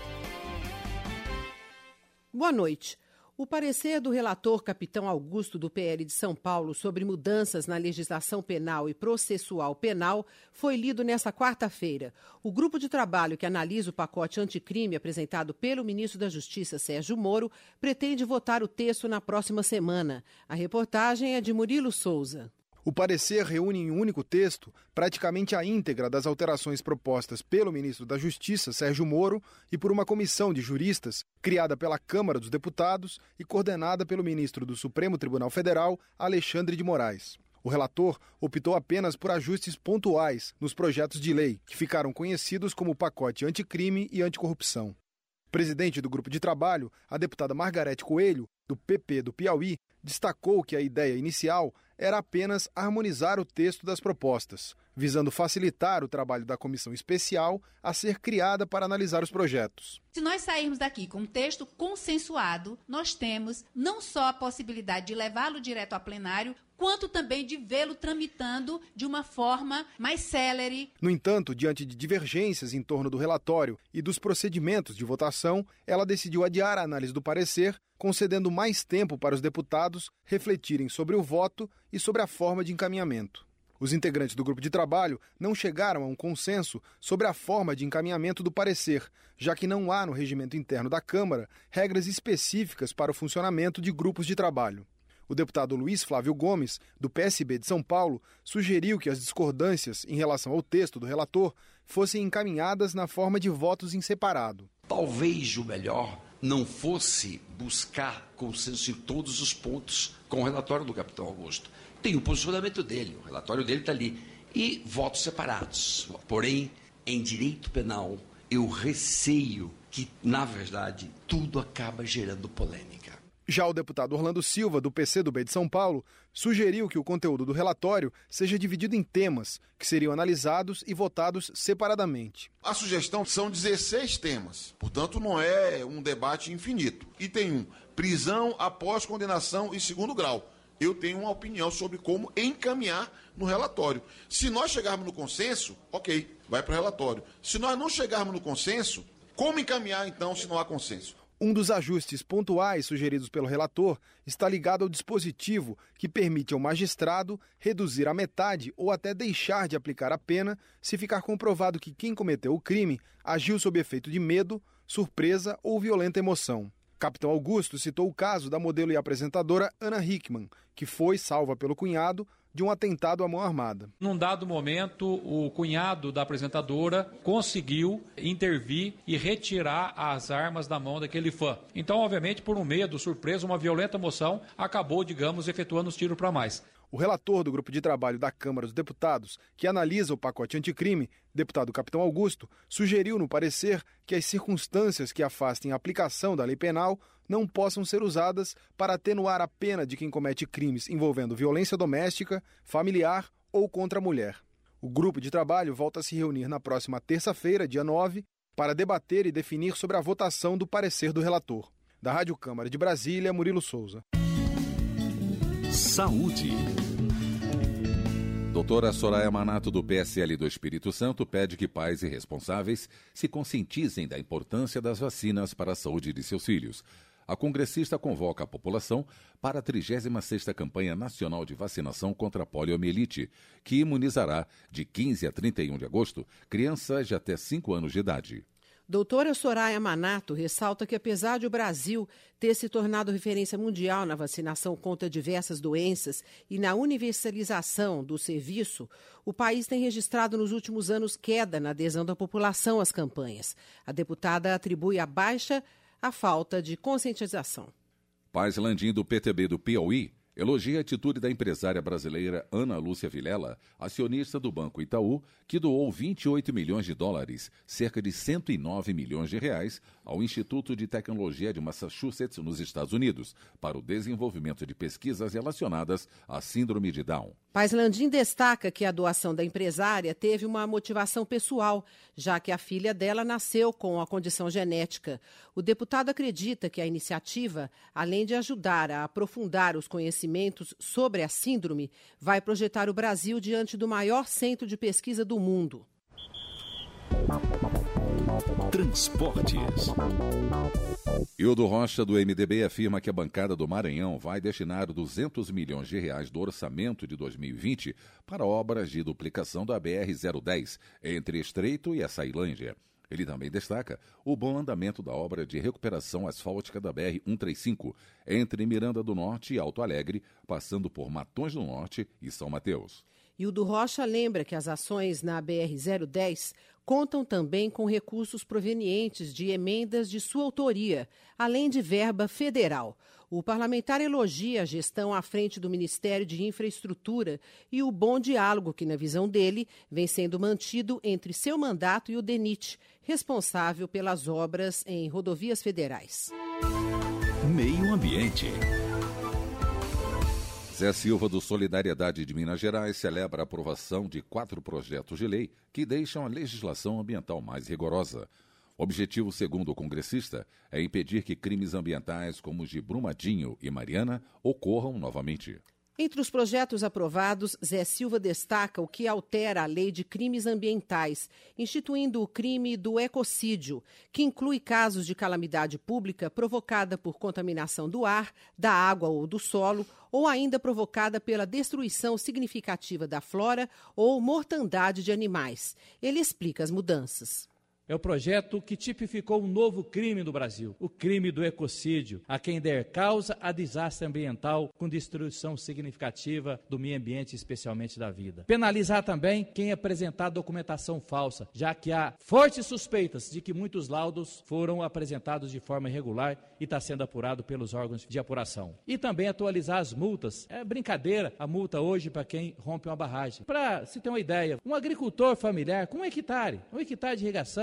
Boa noite. O parecer do relator Capitão Augusto do P L de São Paulo sobre mudanças na legislação penal e processual penal foi lido nesta quarta-feira. O grupo de trabalho que analisa o pacote anticrime apresentado pelo ministro da Justiça, Sérgio Moro, pretende votar o texto na próxima semana. A reportagem é de Murilo Souza. O parecer reúne em um único texto praticamente a íntegra das alterações propostas pelo ministro da Justiça, Sérgio Moro, e por uma comissão de juristas criada pela Câmara dos Deputados e coordenada pelo ministro do Supremo Tribunal Federal, Alexandre de Moraes. O relator optou apenas por ajustes pontuais nos projetos de lei, que ficaram conhecidos como pacote anticrime e anticorrupção. Presidente do grupo de trabalho, a deputada Margarete Coelho, do P P do Piauí, destacou que a ideia inicial era apenas harmonizar o texto das propostas, visando facilitar o trabalho da comissão especial a ser criada para analisar os projetos. Se nós sairmos daqui com um texto consensuado, nós temos não só a possibilidade de levá-lo direto a plenário, quanto também de vê-lo tramitando de uma forma mais célere. No entanto, diante de divergências em torno do relatório e dos procedimentos de votação, ela decidiu adiar a análise do parecer, concedendo mais tempo para os deputados refletirem sobre o voto e sobre a forma de encaminhamento. Os integrantes do grupo de trabalho não chegaram a um consenso sobre a forma de encaminhamento do parecer, já que não há no regimento interno da Câmara regras específicas para o funcionamento de grupos de trabalho. O deputado Luiz Flávio Gomes, do P S B de São Paulo, sugeriu que as discordâncias em relação ao texto do relator fossem encaminhadas na forma de votos em separado. Talvez o melhor não fosse buscar consenso em todos os pontos com o relatório do capitão Augusto. Tem o posicionamento dele, o relatório dele está ali, e votos separados. Porém, em direito penal, eu receio que, na verdade, tudo acaba gerando polêmica. Já o deputado Orlando Silva, do P C do B de São Paulo, sugeriu que o conteúdo do relatório seja dividido em temas, que seriam analisados e votados separadamente. A sugestão são dezesseis temas, portanto não é um debate infinito. E tem um, prisão após condenação em segundo grau. Eu tenho uma opinião sobre como encaminhar no relatório. Se nós chegarmos no consenso, ok, vai para o relatório. Se nós não chegarmos no consenso, como encaminhar então se não há consenso? Um dos ajustes pontuais sugeridos pelo relator está ligado ao dispositivo que permite ao magistrado reduzir a metade ou até deixar de aplicar a pena se ficar comprovado que quem cometeu o crime agiu sob efeito de medo, surpresa ou violenta emoção. Capitão Augusto citou o caso da modelo e apresentadora Ana Hickman, que foi salva pelo cunhado de um atentado à mão armada. Num dado momento, o cunhado da apresentadora conseguiu intervir e retirar as armas da mão daquele fã. Então, obviamente, por um medo, surpresa, uma violenta emoção, acabou, digamos, efetuando os tiros para mais. O relator do grupo de trabalho da Câmara dos Deputados, que analisa o pacote anticrime, deputado Capitão Augusto, sugeriu no parecer que as circunstâncias que afastem a aplicação da lei penal não possam ser usadas para atenuar a pena de quem comete crimes envolvendo violência doméstica, familiar ou contra a mulher. O grupo de trabalho volta a se reunir na próxima terça-feira, dia nove, para debater e definir sobre a votação do parecer do relator. Da Rádio Câmara de Brasília, Murilo Souza. Saúde. Doutora Soraya Manato, do P S L do Espírito Santo, pede que pais e responsáveis se conscientizem da importância das vacinas para a saúde de seus filhos. A congressista convoca a população para a trigésima sexta Campanha Nacional de Vacinação contra a Poliomielite, que imunizará, de quinze a trinta e um de agosto, crianças de até cinco anos de idade. Doutora Soraya Manato ressalta que, apesar de o Brasil ter se tornado referência mundial na vacinação contra diversas doenças e na universalização do serviço, o país tem registrado nos últimos anos queda na adesão da população às campanhas. A deputada atribui a baixa à falta de conscientização. Paz Landim, do P T B do Piauí, elogia a atitude da empresária brasileira Ana Lúcia Vilela, acionista do Banco Itaú, que doou vinte e oito milhões de dólares, cerca de cento e nove milhões de reais, ao Instituto de Tecnologia de Massachusetts, nos Estados Unidos, para o desenvolvimento de pesquisas relacionadas à síndrome de Down. Paz Landim destaca que a doação da empresária teve uma motivação pessoal, já que a filha dela nasceu com a condição genética. O deputado acredita que a iniciativa, além de ajudar a aprofundar os conhecimentos sobre a síndrome, vai projetar o Brasil diante do maior centro de pesquisa do mundo. Transportes. Hildo Rocha, do M D B, afirma que a bancada do Maranhão vai destinar duzentos milhões de reais do orçamento de dois mil e vinte para obras de duplicação da B R zero dez, entre Estreito e Açailândia. Ele também destaca o bom andamento da obra de recuperação asfáltica da B R cento e trinta e cinco, entre Miranda do Norte e Alto Alegre, passando por Matões do Norte e São Mateus. Hildo Rocha lembra que as ações na B R zero dez contam também com recursos provenientes de emendas de sua autoria, além de verba federal. O parlamentar elogia a gestão à frente do Ministério de Infraestrutura e o bom diálogo que, na visão dele, vem sendo mantido entre seu mandato e o DENIT, responsável pelas obras em rodovias federais. Meio Ambiente. Zé Silva, do Solidariedade de Minas Gerais, celebra a aprovação de quatro projetos de lei que deixam a legislação ambiental mais rigorosa. O objetivo, segundo o congressista, é impedir que crimes ambientais como os de Brumadinho e Mariana ocorram novamente. Entre os projetos aprovados, Zé Silva destaca o que altera a Lei de Crimes Ambientais, instituindo o crime do ecocídio, que inclui casos de calamidade pública provocada por contaminação do ar, da água ou do solo, ou ainda provocada pela destruição significativa da flora ou mortandade de animais. Ele explica as mudanças. É o projeto que tipificou um novo crime no Brasil, o crime do ecocídio, a quem der causa a desastre ambiental com destruição significativa do meio ambiente, especialmente da vida. Penalizar também quem apresentar documentação falsa, já que há fortes suspeitas de que muitos laudos foram apresentados de forma irregular e está sendo apurado pelos órgãos de apuração. E também atualizar as multas. É brincadeira a multa hoje para quem rompe uma barragem. Para se ter uma ideia, um agricultor familiar com um hectare, um hectare de irrigação,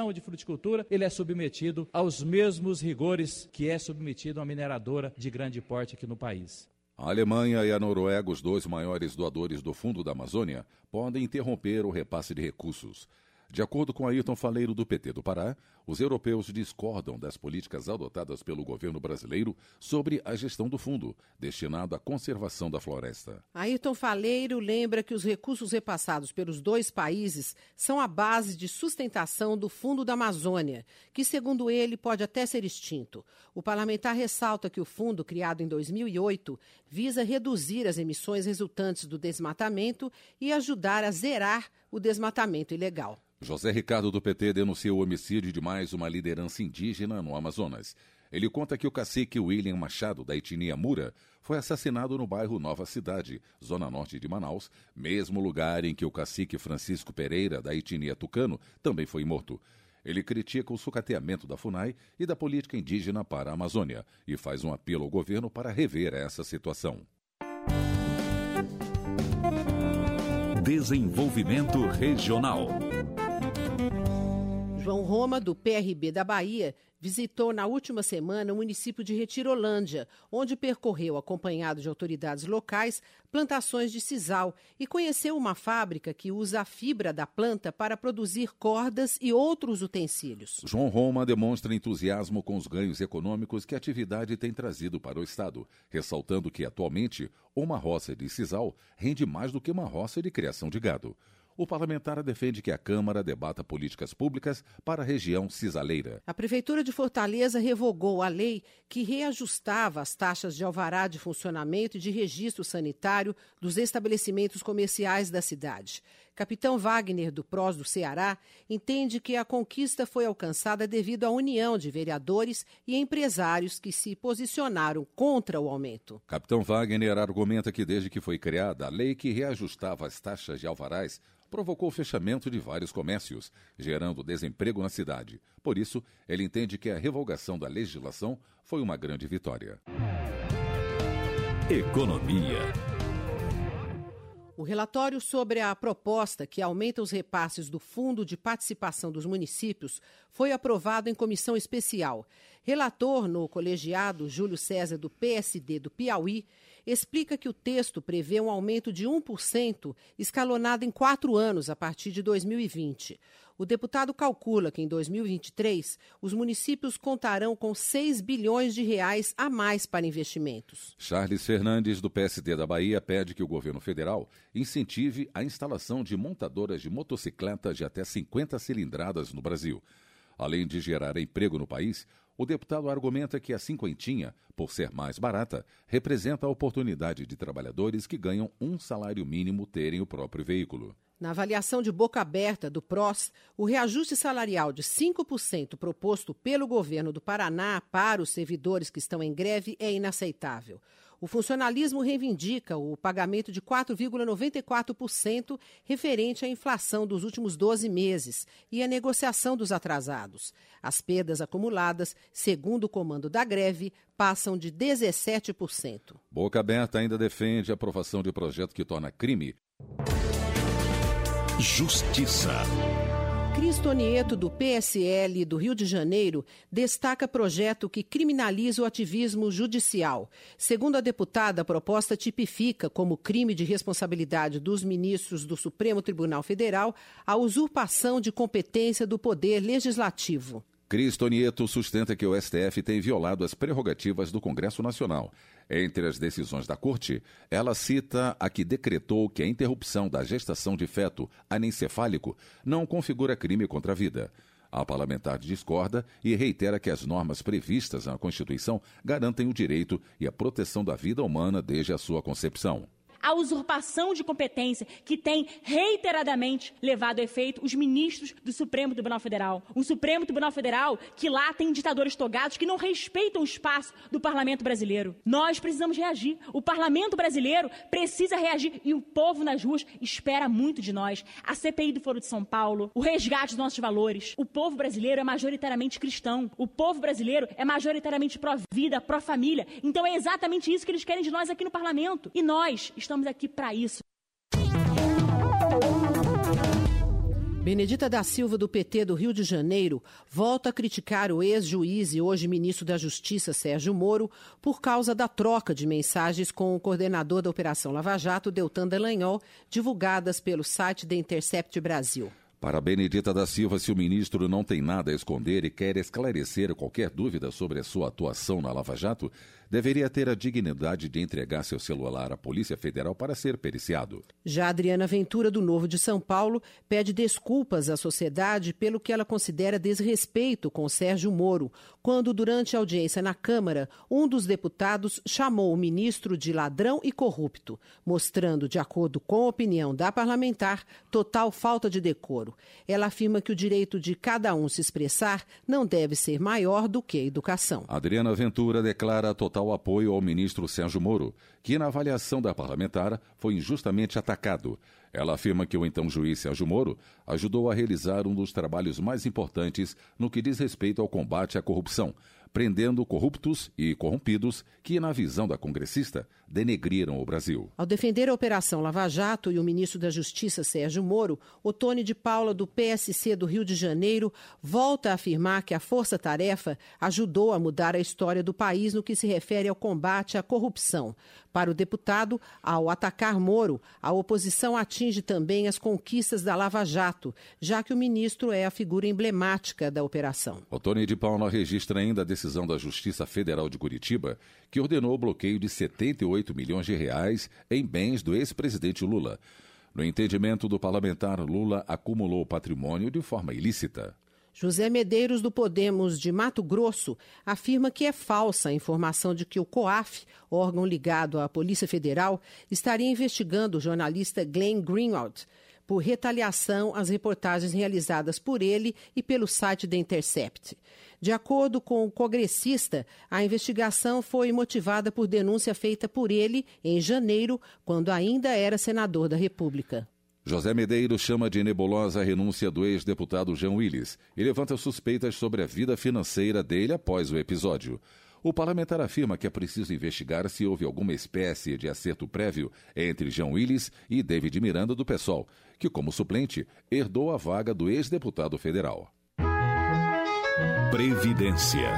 produção de fruticultura, ele é submetido aos mesmos rigores que é submetido a uma mineradora de grande porte aqui no país. A Alemanha e a Noruega, os dois maiores doadores do Fundo da Amazônia, podem interromper o repasse de recursos. De acordo com Ayrton Faleiro, do P T do Pará, os europeus discordam das políticas adotadas pelo governo brasileiro sobre a gestão do fundo, destinado à conservação da floresta. Ayrton Faleiro lembra que os recursos repassados pelos dois países são a base de sustentação do Fundo da Amazônia, que, segundo ele, pode até ser extinto. O parlamentar ressalta que o fundo, criado em dois mil e oito, visa reduzir as emissões resultantes do desmatamento e ajudar a zerar o desmatamento ilegal. José Ricardo, do P T, denunciou o homicídio de mais uma liderança indígena no Amazonas. Ele conta que o cacique William Machado, da etnia Mura, foi assassinado no bairro Nova Cidade, zona norte de Manaus, mesmo lugar em que o cacique Francisco Pereira, da etnia Tucano, também foi morto. Ele critica o sucateamento da FUNAI e da política indígena para a Amazônia e faz um apelo ao governo para rever essa situação. Desenvolvimento Regional. João Roma, do P R B da Bahia, visitou na última semana o município de Retirolândia, onde percorreu, acompanhado de autoridades locais, plantações de sisal e conheceu uma fábrica que usa a fibra da planta para produzir cordas e outros utensílios. João Roma demonstra entusiasmo com os ganhos econômicos que a atividade tem trazido para o Estado, ressaltando que, atualmente, uma roça de sisal rende mais do que uma roça de criação de gado. O parlamentar defende que a Câmara debata políticas públicas para a região cisaleira. A Prefeitura de Fortaleza revogou a lei que reajustava as taxas de alvará de funcionamento e de registro sanitário dos estabelecimentos comerciais da cidade. Capitão Wagner, do P R O S do Ceará, entende que a conquista foi alcançada devido à união de vereadores e empresários que se posicionaram contra o aumento. Capitão Wagner argumenta que desde que foi criada a lei que reajustava as taxas de alvarás, provocou o fechamento de vários comércios, gerando desemprego na cidade. Por isso, ele entende que a revogação da legislação foi uma grande vitória. Economia. O relatório sobre a proposta que aumenta os repasses do Fundo de Participação dos Municípios foi aprovado em comissão especial. Relator no colegiado, Júlio César, do P S D do Piauí, explica que o texto prevê um aumento de um por cento escalonado em quatro anos a partir de dois mil e vinte. O deputado calcula que em dois mil e vinte e três os municípios contarão com seis bilhões de reais a mais para investimentos. Charles Fernandes, do P S D da Bahia, pede que o governo federal incentive a instalação de montadoras de motocicletas de até cinquenta cilindradas no Brasil. Além de gerar emprego no país, o deputado argumenta que a cinquentinha, por ser mais barata, representa a oportunidade de trabalhadores que ganham um salário mínimo terem o próprio veículo. Na avaliação de boca aberta do P R O S, o reajuste salarial de cinco por cento proposto pelo governo do Paraná para os servidores que estão em greve é inaceitável. O funcionalismo reivindica o pagamento de quatro vírgula noventa e quatro por cento referente à inflação dos últimos doze meses e a negociação dos atrasados. As perdas acumuladas, segundo o comando da greve, passam de dezessete por cento. Boca aberta ainda defende a aprovação de projeto que torna crime Justiça. Cristo Nieto, do P S L do Rio de Janeiro, destaca projeto que criminaliza o ativismo judicial. Segundo a deputada, a proposta tipifica como crime de responsabilidade dos ministros do Supremo Tribunal Federal a usurpação de competência do Poder Legislativo. Cristo Nieto sustenta que o S T F tem violado as prerrogativas do Congresso Nacional. Entre as decisões da Corte, ela cita a que decretou que a interrupção da gestação de feto anencefálico não configura crime contra a vida. A parlamentar discorda e reitera que as normas previstas na Constituição garantem o direito e a proteção da vida humana desde a sua concepção. A usurpação de competência que tem reiteradamente levado a efeito os ministros do Supremo Tribunal Federal. Um Supremo Tribunal Federal que lá tem ditadores togados que não respeitam o espaço do parlamento brasileiro. Nós precisamos reagir. O parlamento brasileiro precisa reagir e o povo nas ruas espera muito de nós. A C P I do Foro de São Paulo, o resgate dos nossos valores. O povo brasileiro é majoritariamente cristão. O povo brasileiro é majoritariamente pró-vida, pró-família. Então é exatamente isso que eles querem de nós aqui no parlamento. E nós estamos Estamos aqui para isso. Benedita da Silva, do P T do Rio de Janeiro, volta a criticar o ex-juiz e hoje ministro da Justiça, Sérgio Moro, por causa da troca de mensagens com o coordenador da Operação Lava Jato, Deltan Dallagnol, divulgadas pelo site The Intercept Brasil. Para Benedita da Silva, se o ministro não tem nada a esconder e quer esclarecer qualquer dúvida sobre a sua atuação na Lava Jato, deveria ter a dignidade de entregar seu celular à Polícia Federal para ser periciado. Já Adriana Ventura, do Novo de São Paulo, pede desculpas à sociedade pelo que ela considera desrespeito com Sérgio Moro, quando, durante a audiência na Câmara, um dos deputados chamou o ministro de ladrão e corrupto, mostrando, de acordo com a opinião da parlamentar, total falta de decoro. Ela afirma que o direito de cada um se expressar não deve ser maior do que a educação. Adriana Ventura declara total apoio ao ministro Sérgio Moro, que, na avaliação da parlamentar, foi injustamente atacado. Ela afirma que o então juiz Sérgio Moro ajudou a realizar um dos trabalhos mais importantes no que diz respeito ao combate à corrupção, prendendo corruptos e corrompidos que, na visão da congressista, denegriram o Brasil. Ao defender a Operação Lava Jato e o ministro da Justiça, Sérgio Moro, Ottoni de Paula, do P S C do Rio de Janeiro, volta a afirmar que a Força-Tarefa ajudou a mudar a história do país no que se refere ao combate à corrupção. Para o deputado, ao atacar Moro, a oposição atinge também as conquistas da Lava Jato, já que o ministro é a figura emblemática da operação. Ottoni de Paula registra ainda a decisão da Justiça Federal de Curitiba, que ordenou o bloqueio de setenta e oito milhões de reais em bens do ex-presidente Lula. No entendimento do parlamentar, Lula acumulou patrimônio de forma ilícita. José Medeiros, do Podemos de Mato Grosso, afirma que é falsa a informação de que o COAF, órgão ligado à Polícia Federal, estaria investigando o jornalista Glenn Greenwald por retaliação às reportagens realizadas por ele e pelo site The Intercept. De acordo com o congressista, a investigação foi motivada por denúncia feita por ele em janeiro, quando ainda era senador da República. José Medeiros chama de nebulosa a renúncia do ex-deputado Jean Willis e levanta suspeitas sobre a vida financeira dele após o episódio. O parlamentar afirma que é preciso investigar se houve alguma espécie de acerto prévio entre Jean Willis e David Miranda do PSOL, que, como suplente, herdou a vaga do ex-deputado federal. Previdência.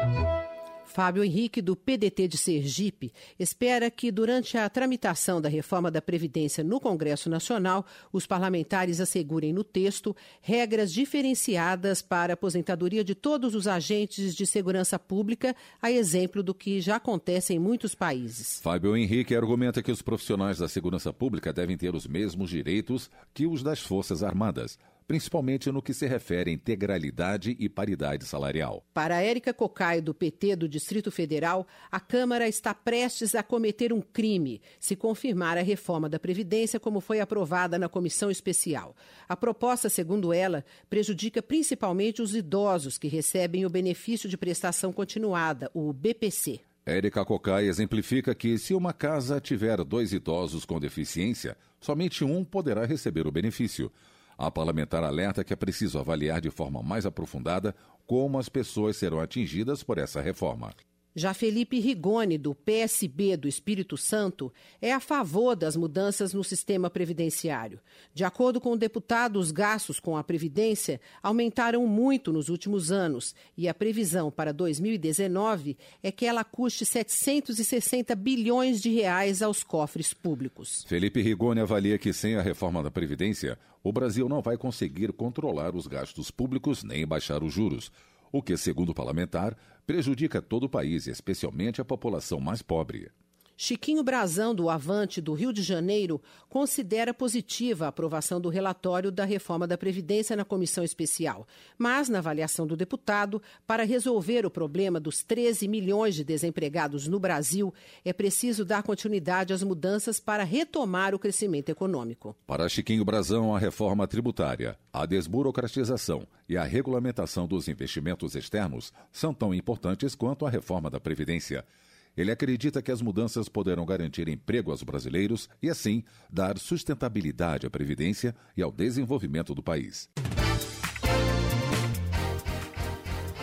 Fábio Henrique, do P D T de Sergipe, espera que, durante a tramitação da reforma da Previdência no Congresso Nacional, os parlamentares assegurem no texto regras diferenciadas para a aposentadoria de todos os agentes de segurança pública, a exemplo do que já acontece em muitos países. Fábio Henrique argumenta que os profissionais da segurança pública devem ter os mesmos direitos que os das Forças Armadas, principalmente no que se refere à integralidade e paridade salarial. Para Érica Cocai, do P T do Distrito Federal, a Câmara está prestes a cometer um crime, se confirmar a reforma da Previdência como foi aprovada na comissão especial. A proposta, segundo ela, prejudica principalmente os idosos que recebem o benefício de prestação continuada, o B P C. Érica Cocai exemplifica que, se uma casa tiver dois idosos com deficiência, somente um poderá receber o benefício. A parlamentar alerta que é preciso avaliar de forma mais aprofundada como as pessoas serão atingidas por essa reforma. Já Felipe Rigoni, do P S B do Espírito Santo, é a favor das mudanças no sistema previdenciário. De acordo com o deputado, os gastos com a Previdência aumentaram muito nos últimos anos e a previsão para dois mil e dezenove é que ela custe setecentos e sessenta bilhões de reais aos cofres públicos. Felipe Rigoni avalia que, sem a reforma da Previdência, o Brasil não vai conseguir controlar os gastos públicos nem baixar os juros, o que, segundo o parlamentar, prejudica todo o país e especialmente a população mais pobre. Chiquinho Brazão, do Avante, do Rio de Janeiro, considera positiva a aprovação do relatório da reforma da Previdência na comissão especial. Mas, na avaliação do deputado, para resolver o problema dos treze milhões de desempregados no Brasil, é preciso dar continuidade às mudanças para retomar o crescimento econômico. Para Chiquinho Brazão, a reforma tributária, a desburocratização e a regulamentação dos investimentos externos são tão importantes quanto a reforma da Previdência. Ele acredita que as mudanças poderão garantir emprego aos brasileiros e, assim, dar sustentabilidade à Previdência e ao desenvolvimento do país.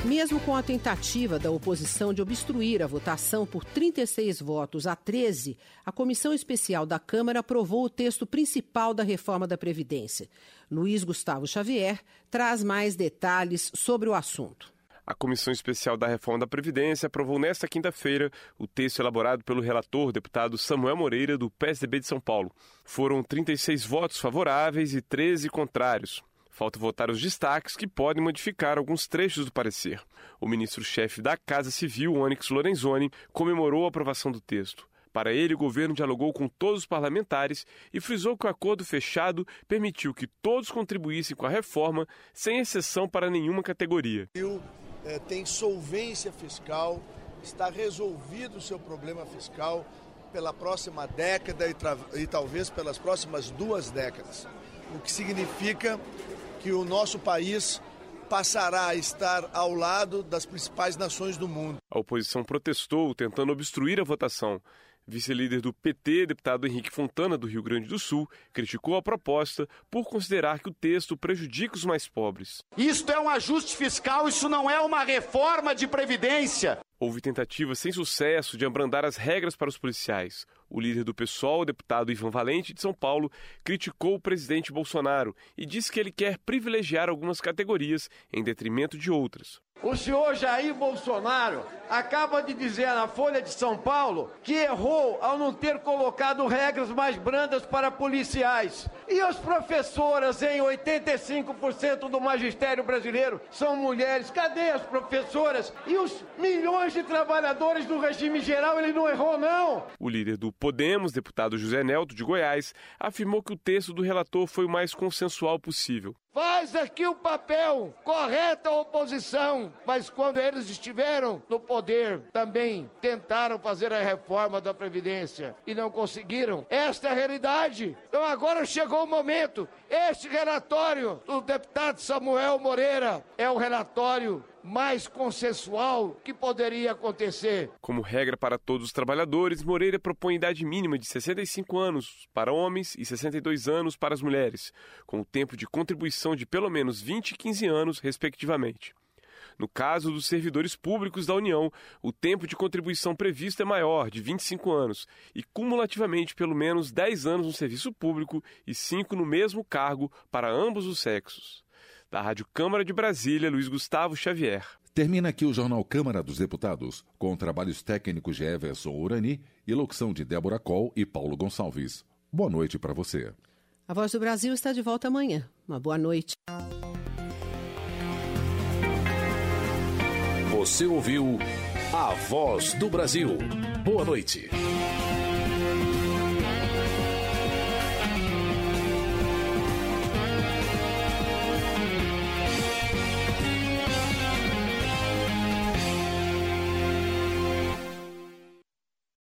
Mesmo com a tentativa da oposição de obstruir a votação por trinta e seis votos a treze, a Comissão Especial da Câmara aprovou o texto principal da reforma da Previdência. Luiz Gustavo Xavier traz mais detalhes sobre o assunto. A Comissão Especial da Reforma da Previdência aprovou nesta quinta-feira o texto elaborado pelo relator, deputado Samuel Moreira, do P S D B de São Paulo. Foram trinta e seis votos favoráveis e treze contrários. Falta votar os destaques que podem modificar alguns trechos do parecer. O ministro-chefe da Casa Civil, Onyx Lorenzoni, comemorou a aprovação do texto. Para ele, o governo dialogou com todos os parlamentares e frisou que o acordo fechado permitiu que todos contribuíssem com a reforma, sem exceção para nenhuma categoria. O é, tem solvência fiscal, está resolvido o seu problema fiscal pela próxima década e, tra- e talvez pelas próximas duas décadas. O que significa que o nosso país passará a estar ao lado das principais nações do mundo. A oposição protestou, tentando obstruir a votação. Vice-líder do P T, deputado Henrique Fontana, do Rio Grande do Sul, criticou a proposta por considerar que o texto prejudica os mais pobres. Isto é um ajuste fiscal, isso não é uma reforma de previdência. Houve tentativa sem sucesso de abrandar as regras para os policiais. O líder do PSOL, o deputado Ivan Valente, de São Paulo, criticou o presidente Bolsonaro e disse que ele quer privilegiar algumas categorias em detrimento de outras. O senhor Jair Bolsonaro acaba de dizer na Folha de São Paulo que errou ao não ter colocado regras mais brandas para policiais. E as professoras, em oitenta e cinco por cento do magistério brasileiro, são mulheres. Cadê as professoras? E os milhões de trabalhadores do regime geral, ele não errou, não. O líder do Podemos, deputado José Nelto, de Goiás, afirmou que o texto do relator foi o mais consensual possível. Faz aqui o papel correto à oposição, mas quando eles estiveram no poder, também tentaram fazer a reforma da Previdência e não conseguiram. Esta é a realidade. Então agora chegou o momento. Este relatório do deputado Samuel Moreira é o relatório mais consensual que poderia acontecer. Como regra para todos os trabalhadores, Moreira propõe idade mínima de sessenta e cinco anos para homens e sessenta e dois anos para as mulheres, com o tempo de contribuição de pelo menos vinte e quinze anos, respectivamente. No caso dos servidores públicos da União, o tempo de contribuição previsto é maior, de vinte e cinco anos, e cumulativamente pelo menos dez anos no serviço público e cinco no mesmo cargo para ambos os sexos. Da Rádio Câmara de Brasília, Luiz Gustavo Xavier. Termina aqui o Jornal Câmara dos Deputados, com trabalhos técnicos de Everson Urani e locução de Débora Coll e Paulo Gonçalves. Boa noite para você. A Voz do Brasil está de volta amanhã. Uma boa noite. Você ouviu A Voz do Brasil. Boa noite.